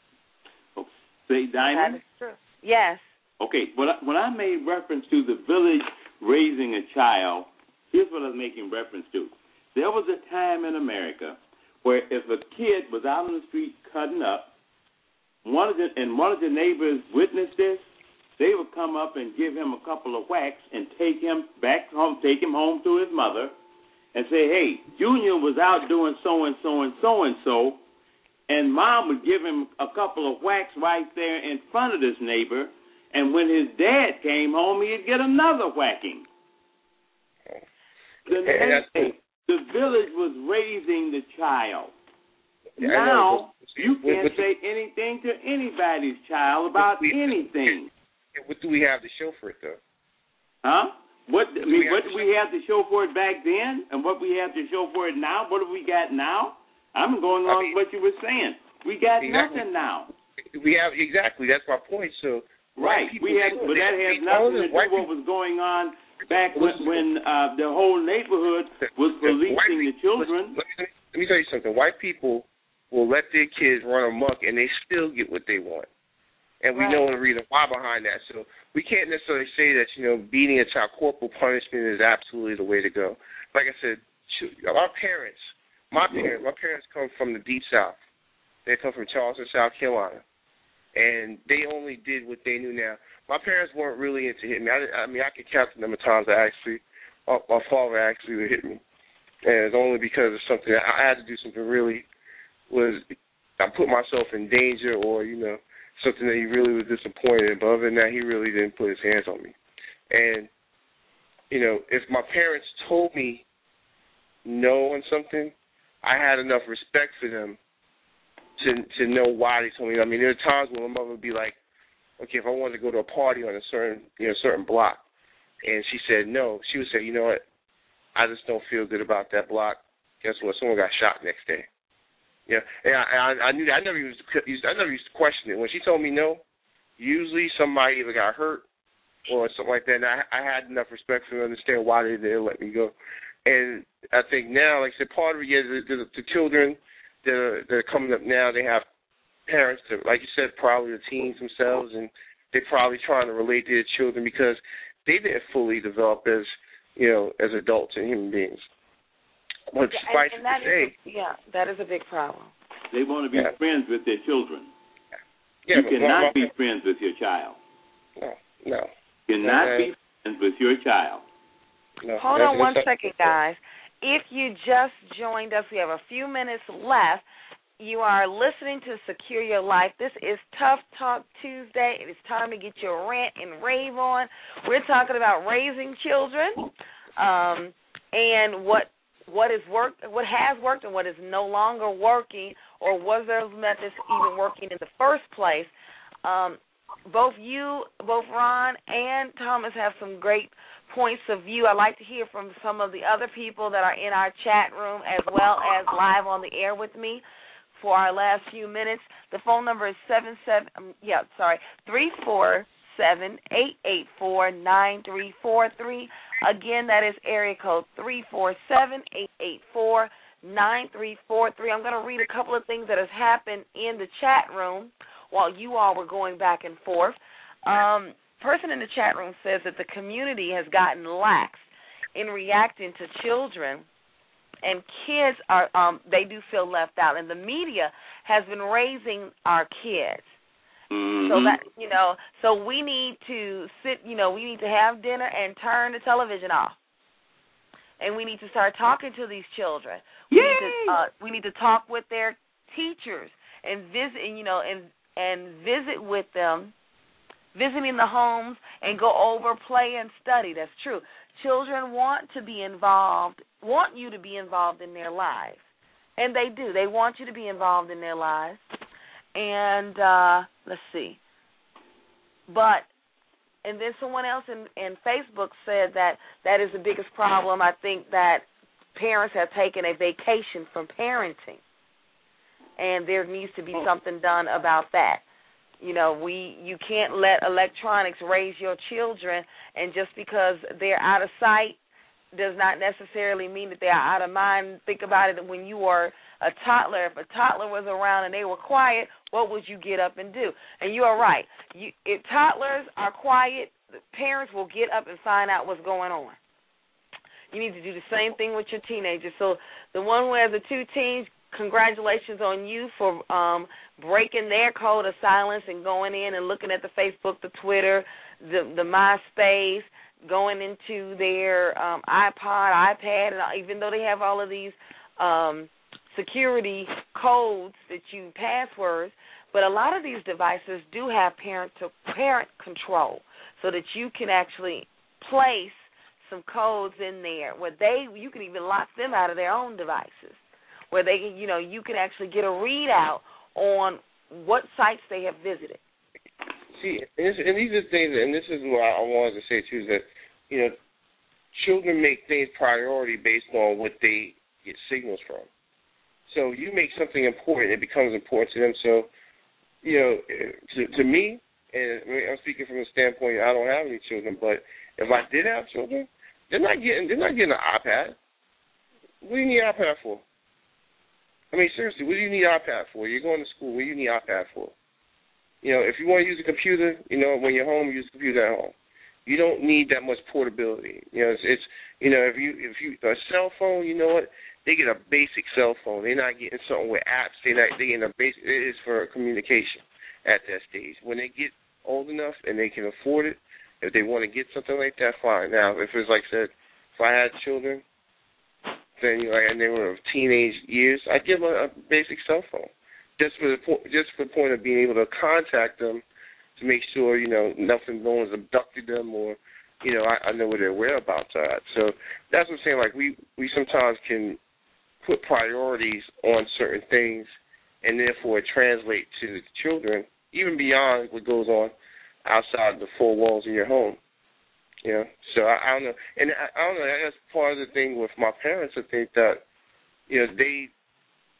Say, Diamond? That is true. Yes. Okay, when I made reference to the village raising a child, here's what I was making reference to. There was a time in America where if a kid was out on the street cutting up, one of the neighbors witnessed this, they would come up and give him a couple of whacks and take him back home, take him home to his mother, and say, hey, Junior was out doing so and so and so and so, and Mom would give him a couple of whacks right there in front of this neighbor, and when his dad came home, he'd get another whacking. The village was raising the child. Now, you can't say anything to anybody's child about anything. What do we have to show for it, though? Huh? What do we have to show for it back then, and what we have to show for it now? What have we got now? I'm going on with what you were saying. We got nothing now. We have exactly. That's my point. So right, but that has nothing to do with what was going on back when the whole neighborhood was policing the children. Let me tell you something. White people will let their kids run amok, and they still get what they want. And we know the reason why behind that. So we can't necessarily say that, beating a child, corporal punishment is absolutely the way to go. Like I said, my parents come from the Deep South. They come from Charleston, South Carolina. And they only did what they knew now. My parents weren't really into hitting me. I could count the number of times my father actually would hit me. And it's only because of something that I had to do something really I put myself in danger or, something that he really was disappointed in. But other than that, he really didn't put his hands on me. And, if my parents told me no on something, I had enough respect for them to know why they told me. I mean, there are times when my mother would be like, okay, if I wanted to go to a party on a certain block, and she said no, she would say, you know what, I just don't feel good about that block. Guess what? Someone got shot next day. Yeah, and I knew that. I never used to question it. When she told me no, usually somebody either got hurt or something like that. And I had enough respect for them to understand why they didn't let me go. And I think now, like I said, part of it is the children that are coming up now, they have parents that, like you said, probably the teens themselves, and they're probably trying to relate to their children because they didn't fully develop as, as adults and human beings. But suffice it to say, that is a big problem. They want to be friends with their children. Yeah, you cannot be friends with your child. No. You cannot be friends with your child. No. Hold on one second, guys. If you just joined us, we have a few minutes left. You are listening to Secure Your Life. This is Tough Talk Tuesday. It is time to get your rant and rave on. We're talking about raising children and what has worked and what is no longer working, or was those methods even working in the first place. Both Ron and Thomas have some great points of view. I'd like to hear from some of the other people that are in our chat room as well as live on the air with me for our last few minutes. The phone number is 347-884-9343. Again, that is area code 347-884-9343. I'm going to read a couple of things that has happened in the chat room while you all were going back and forth. Person in the chat room says that the community has gotten lax in reacting to children, and kids are they do feel left out, and the media has been raising our kids. Mm-hmm. So that so we need to sit, we need to have dinner and turn the television off, and we need to start talking to these children. We need to talk with their teachers and visit, and visit with them, visiting the homes and go over, play, and study. That's true. Children want you to be involved in their lives, and they do. They want you to be involved in their lives. And let's see. And then someone else in Facebook said that is the biggest problem. I think that parents have taken a vacation from parenting, and there needs to be something done about that. You can't let electronics raise your children, and just because they're out of sight does not necessarily mean that they are out of mind. Think about it when you were a toddler. If a toddler was around and they were quiet, what would you get up and do? And you are right. If toddlers are quiet, the parents will get up and find out what's going on. You need to do the same thing with your teenagers. So the one who has the two teens, congratulations on you for breaking their code of silence and going in and looking at the Facebook, the Twitter, the MySpace, going into their iPod, iPad, and even though they have all of these security codes passwords, but a lot of these devices do have parent control, so that you can actually place some codes in there where you can even lock them out of their own devices, where they can, you can actually get a readout on what sites they have visited. See, and these are things, and this is what I wanted to say too, is that children make things priority based on what they get signals from. So you make something important, it becomes important to them. So, to me, and I'm speaking from the standpoint I don't have any children, but if I did have children, they're not getting an iPad. What do you need an iPad for? I mean, seriously, what do you need an iPad for? You're going to school. What do you need an iPad for? If you want to use a computer, when you're home, use a computer at home. You don't need that much portability. If you a cell phone, you know what? They get a basic cell phone. They're not getting something with apps. They getting a basic. It is for communication at that stage. When they get old enough and they can afford it, if they want to get something like that, fine. Now, if it's like I said, if I had children, then and they were of teenage years, I'd give them a basic cell phone, just for the point of being able to contact them, to make sure nothing, no one's abducted them, or I know where their whereabouts are at. So that's what I'm saying. Like we sometimes can put priorities on certain things, and therefore it translates to the children, even beyond what goes on outside the four walls in your home. So I don't know, and I don't know. That's part of the thing with my parents. I think that they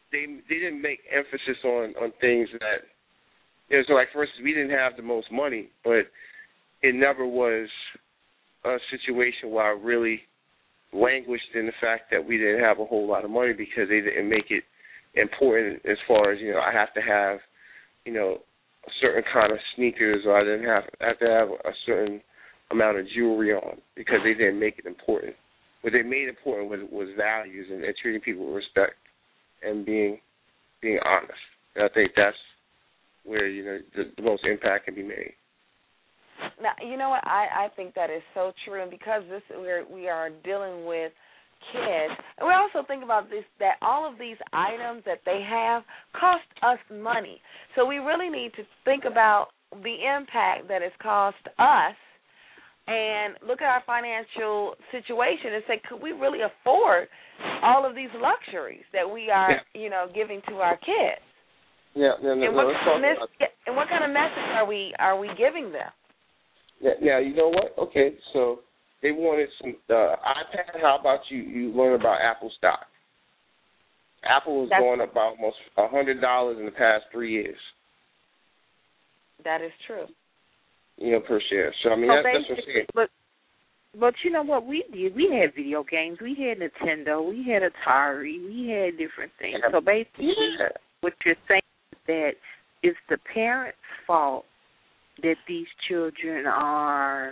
they didn't make emphasis on things that, so like for instance, we didn't have the most money, but it never was a situation where I really languished in the fact that we didn't have a whole lot of money, because they didn't make it important as far as, I have to have, a certain kind of sneakers, or I didn't have to have a certain amount of jewelry on, because they didn't make it important. What they made important was values and treating people with respect and being honest. And I think that's where, the most impact can be made. Now, you know what? I think that is so true, and because we are dealing with kids, and we also think about this, that all of these items that they have cost us money. So we really need to think about the impact that it's cost us and look at our financial situation and say, could we really afford all of these luxuries that we are, giving to our kids? Yeah, and what kind of message are we giving them? Now, you know what? Okay, so they wanted some iPad. How about you learn about Apple stock? Apple is going up by almost $100 in the past 3 years. That is true. Per share. So, I mean, that's what I'm saying. But you know what we did? We had video games. We had Nintendo. We had Atari. We had different things. So basically, what you're saying is that it's the parents' fault that these children are,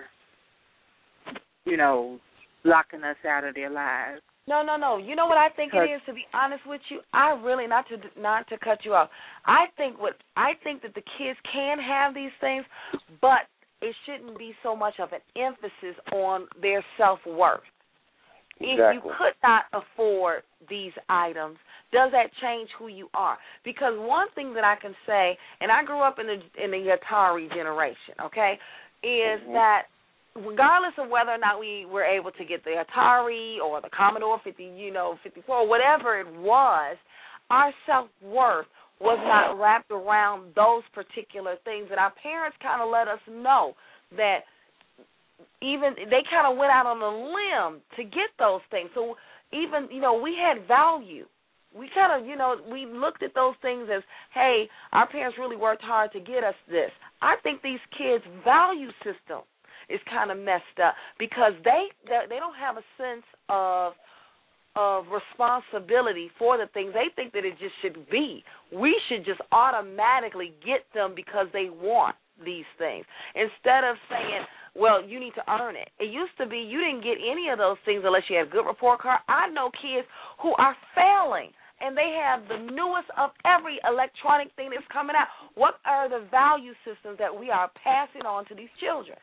locking us out of their lives. No. You know what I think it is, to be honest with you? I really, not to cut you off, I think that the kids can have these things, but it shouldn't be so much of an emphasis on their self-worth. Exactly. If you could not afford these items, does that change who you are? Because one thing that I can say, and I grew up in the Atari generation, okay, is that regardless of whether or not we were able to get the Atari or the Commodore 54, whatever it was, our self-worth was not wrapped around those particular things. And our parents kind of let us know that even they kind of went out on a limb to get those things. So even, we had value. We kind of, we looked at those things as, hey, our parents really worked hard to get us this. I think these kids' value system is kind of messed up because they don't have a sense of responsibility for the things. They think that it just should be. We should just automatically get them because they want these things, instead of saying, well, you need to earn it. It used to be you didn't get any of those things unless you had a good report card. I know kids who are failing, and they have the newest of every electronic thing that's coming out. What are the value systems that we are passing on to these children?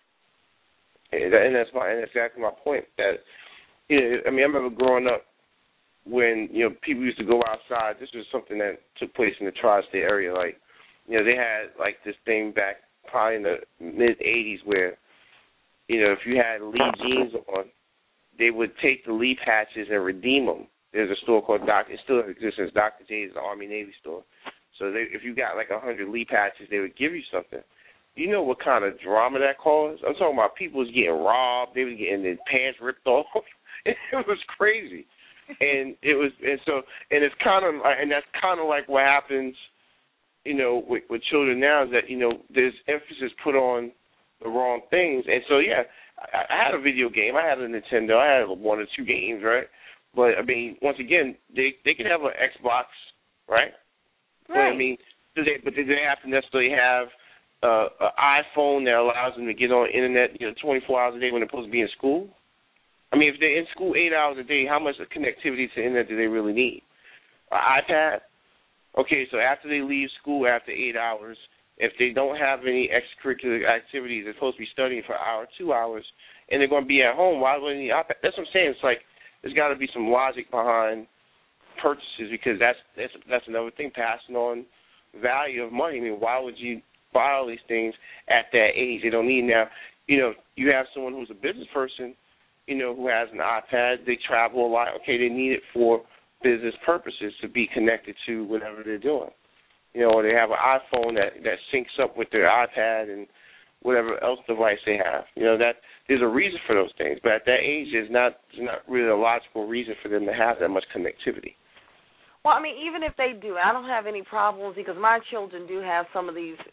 And that's exactly my point. That I remember growing up when people used to go outside. This was something that took place in the tri-state area. Like they had like this thing back probably in the mid '80s where if you had Lee jeans on, they would take the Lee patches and redeem them. There's a store called it still exists as Dr. J's, the Army Navy store. So if you got like 100 Lee patches, they would give you something. You know what kind of drama that caused? I'm talking about people was getting robbed. They was getting their pants ripped off. It was crazy, and it's kind of and that's kind of like what happens, with children now is that there's emphasis put on the wrong things, and so I had a video game. I had a Nintendo. I had 1 or 2 games, right? But once again, they can have an Xbox, right? Right. But do they have to necessarily have an iPhone that allows them to get on the internet 24 hours a day when they're supposed to be in school? If they're in school 8 hours a day, how much connectivity to the internet do they really need? An iPad? Okay, so after they leave school after 8 hours, if they don't have any extracurricular activities, they're supposed to be studying for an hour, 2 hours, and they're going to be at home, why would they need iPad? That's what I'm saying. It's like there's got to be some logic behind purchases because that's another thing, passing on value of money. Why would you buy all these things at that age? They don't need now. You have someone who's a business person, who has an iPad. They travel a lot. Okay, they need it for business purposes to be connected to whatever they're doing. Or they have an iPhone that syncs up with their iPad and whatever else device they have. That there's a reason for those things. But at that age, there's not really a logical reason for them to have that much connectivity. Well, I mean, even if they do, I don't have any problems because my children do have some of these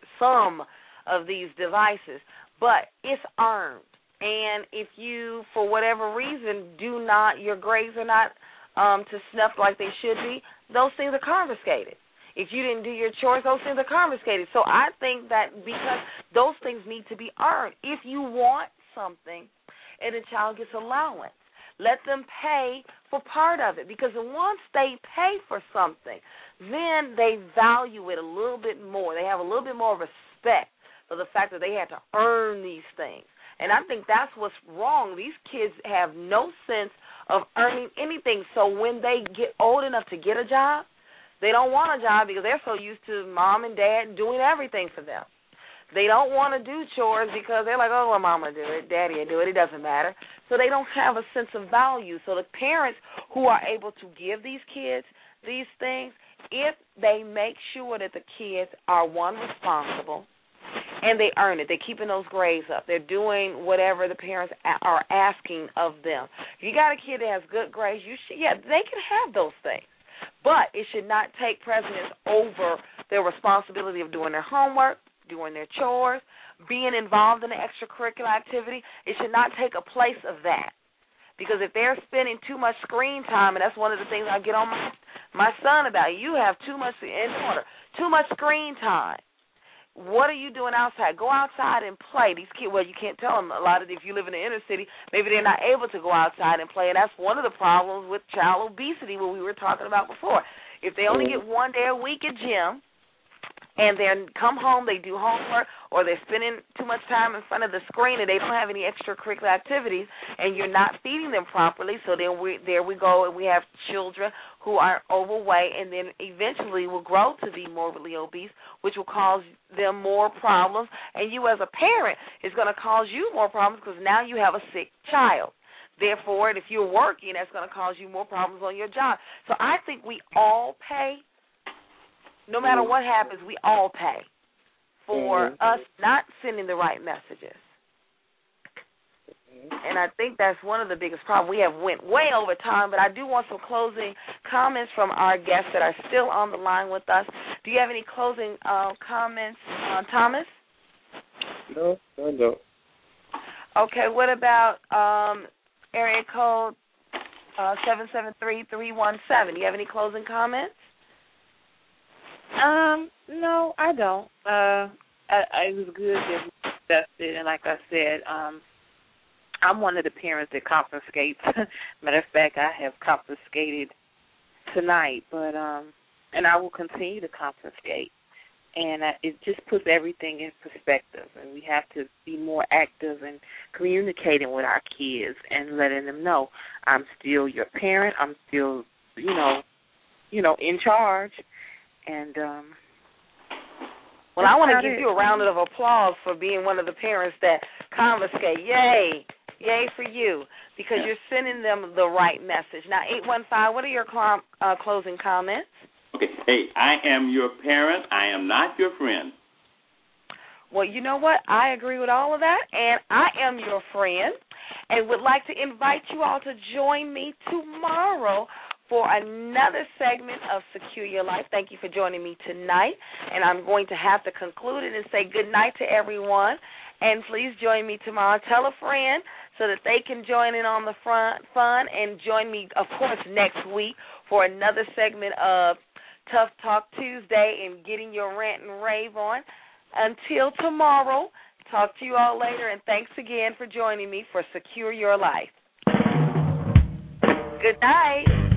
devices, but it's earned. And if you, for whatever reason, your grades are not to snuff like they should be, those things are confiscated. If you didn't do your chores, those things are confiscated. So I think that because those things need to be earned. If you want something and a child gets allowance, let them pay for part of it, because once they pay for something, then they value it a little bit more. They have a little bit more respect for the fact that they had to earn these things. And I think that's what's wrong. These kids have no sense of earning anything. So when they get old enough to get a job, they don't want a job because they're so used to mom and dad doing everything for them. They don't want to do chores because they're like, oh, well, mama do it, daddy will do it, it doesn't matter. So they don't have a sense of value. So the parents who are able to give these kids these things, if they make sure that the kids are, one, responsible, and they earn it, they're keeping those grades up, they're doing whatever the parents are asking of them. If you got a kid that has good grades, they can have those things. But it should not take precedence over their responsibility of doing their homework, doing their chores, being involved in an extracurricular activity. It should not take a place of that. Because if they're spending too much screen time, and that's one of the things I get on my son about, you have too much screen time. What are you doing outside? Go outside and play. These kids, well, you can't tell them a lot of, if you live in the inner city, maybe they're not able to go outside and play, and that's one of the problems with child obesity, what we were talking about before. If they only get one day a week at gym, and then come home, they do homework, or they're spending too much time in front of the screen and they don't have any extracurricular activities, and you're not feeding them properly, so then there we go, and we have children who are overweight and then eventually will grow to be morbidly obese, which will cause them more problems. And you as a parent is going to cause you more problems because now you have a sick child. Therefore, if you're working, that's going to cause you more problems on your job. So I think we all pay. No matter what happens, we all pay for us not sending the right messages. And I think that's one of the biggest problems. We have went way over time, but I do want some closing comments from our guests that are still on the line with us. Do you have any closing comments, Thomas? No, I don't. Okay, what about area code 773-317? Do you have any closing comments? No, I don't. It was good that we discussed it, and like I said, I'm one of the parents that confiscates. Matter of fact, I have confiscated tonight, but and I will continue to confiscate. And it just puts everything in perspective, and we have to be more active in communicating with our kids and letting them know I'm still your parent. I'm still, in charge. And well, I want to give you a round of applause for being one of the parents that confiscate. Yay. Yay for you, because you're sending them the right message. Now, 815, what are your closing comments? Okay. Hey, I am your parent. I am not your friend. Well, you know what? I agree with all of that, and I am your friend and would like to invite you all to join me tomorrow for another segment of Secure Your Life. Thank you for joining me tonight, and I'm going to have to conclude it and say good night to everyone. And please join me tomorrow. Tell a friend so that they can join in on the fun, and join me, of course, next week for another segment of Tough Talk Tuesday and getting your rant and rave on. Until tomorrow, talk to you all later, and thanks again for joining me for Secure Your Life. Good night.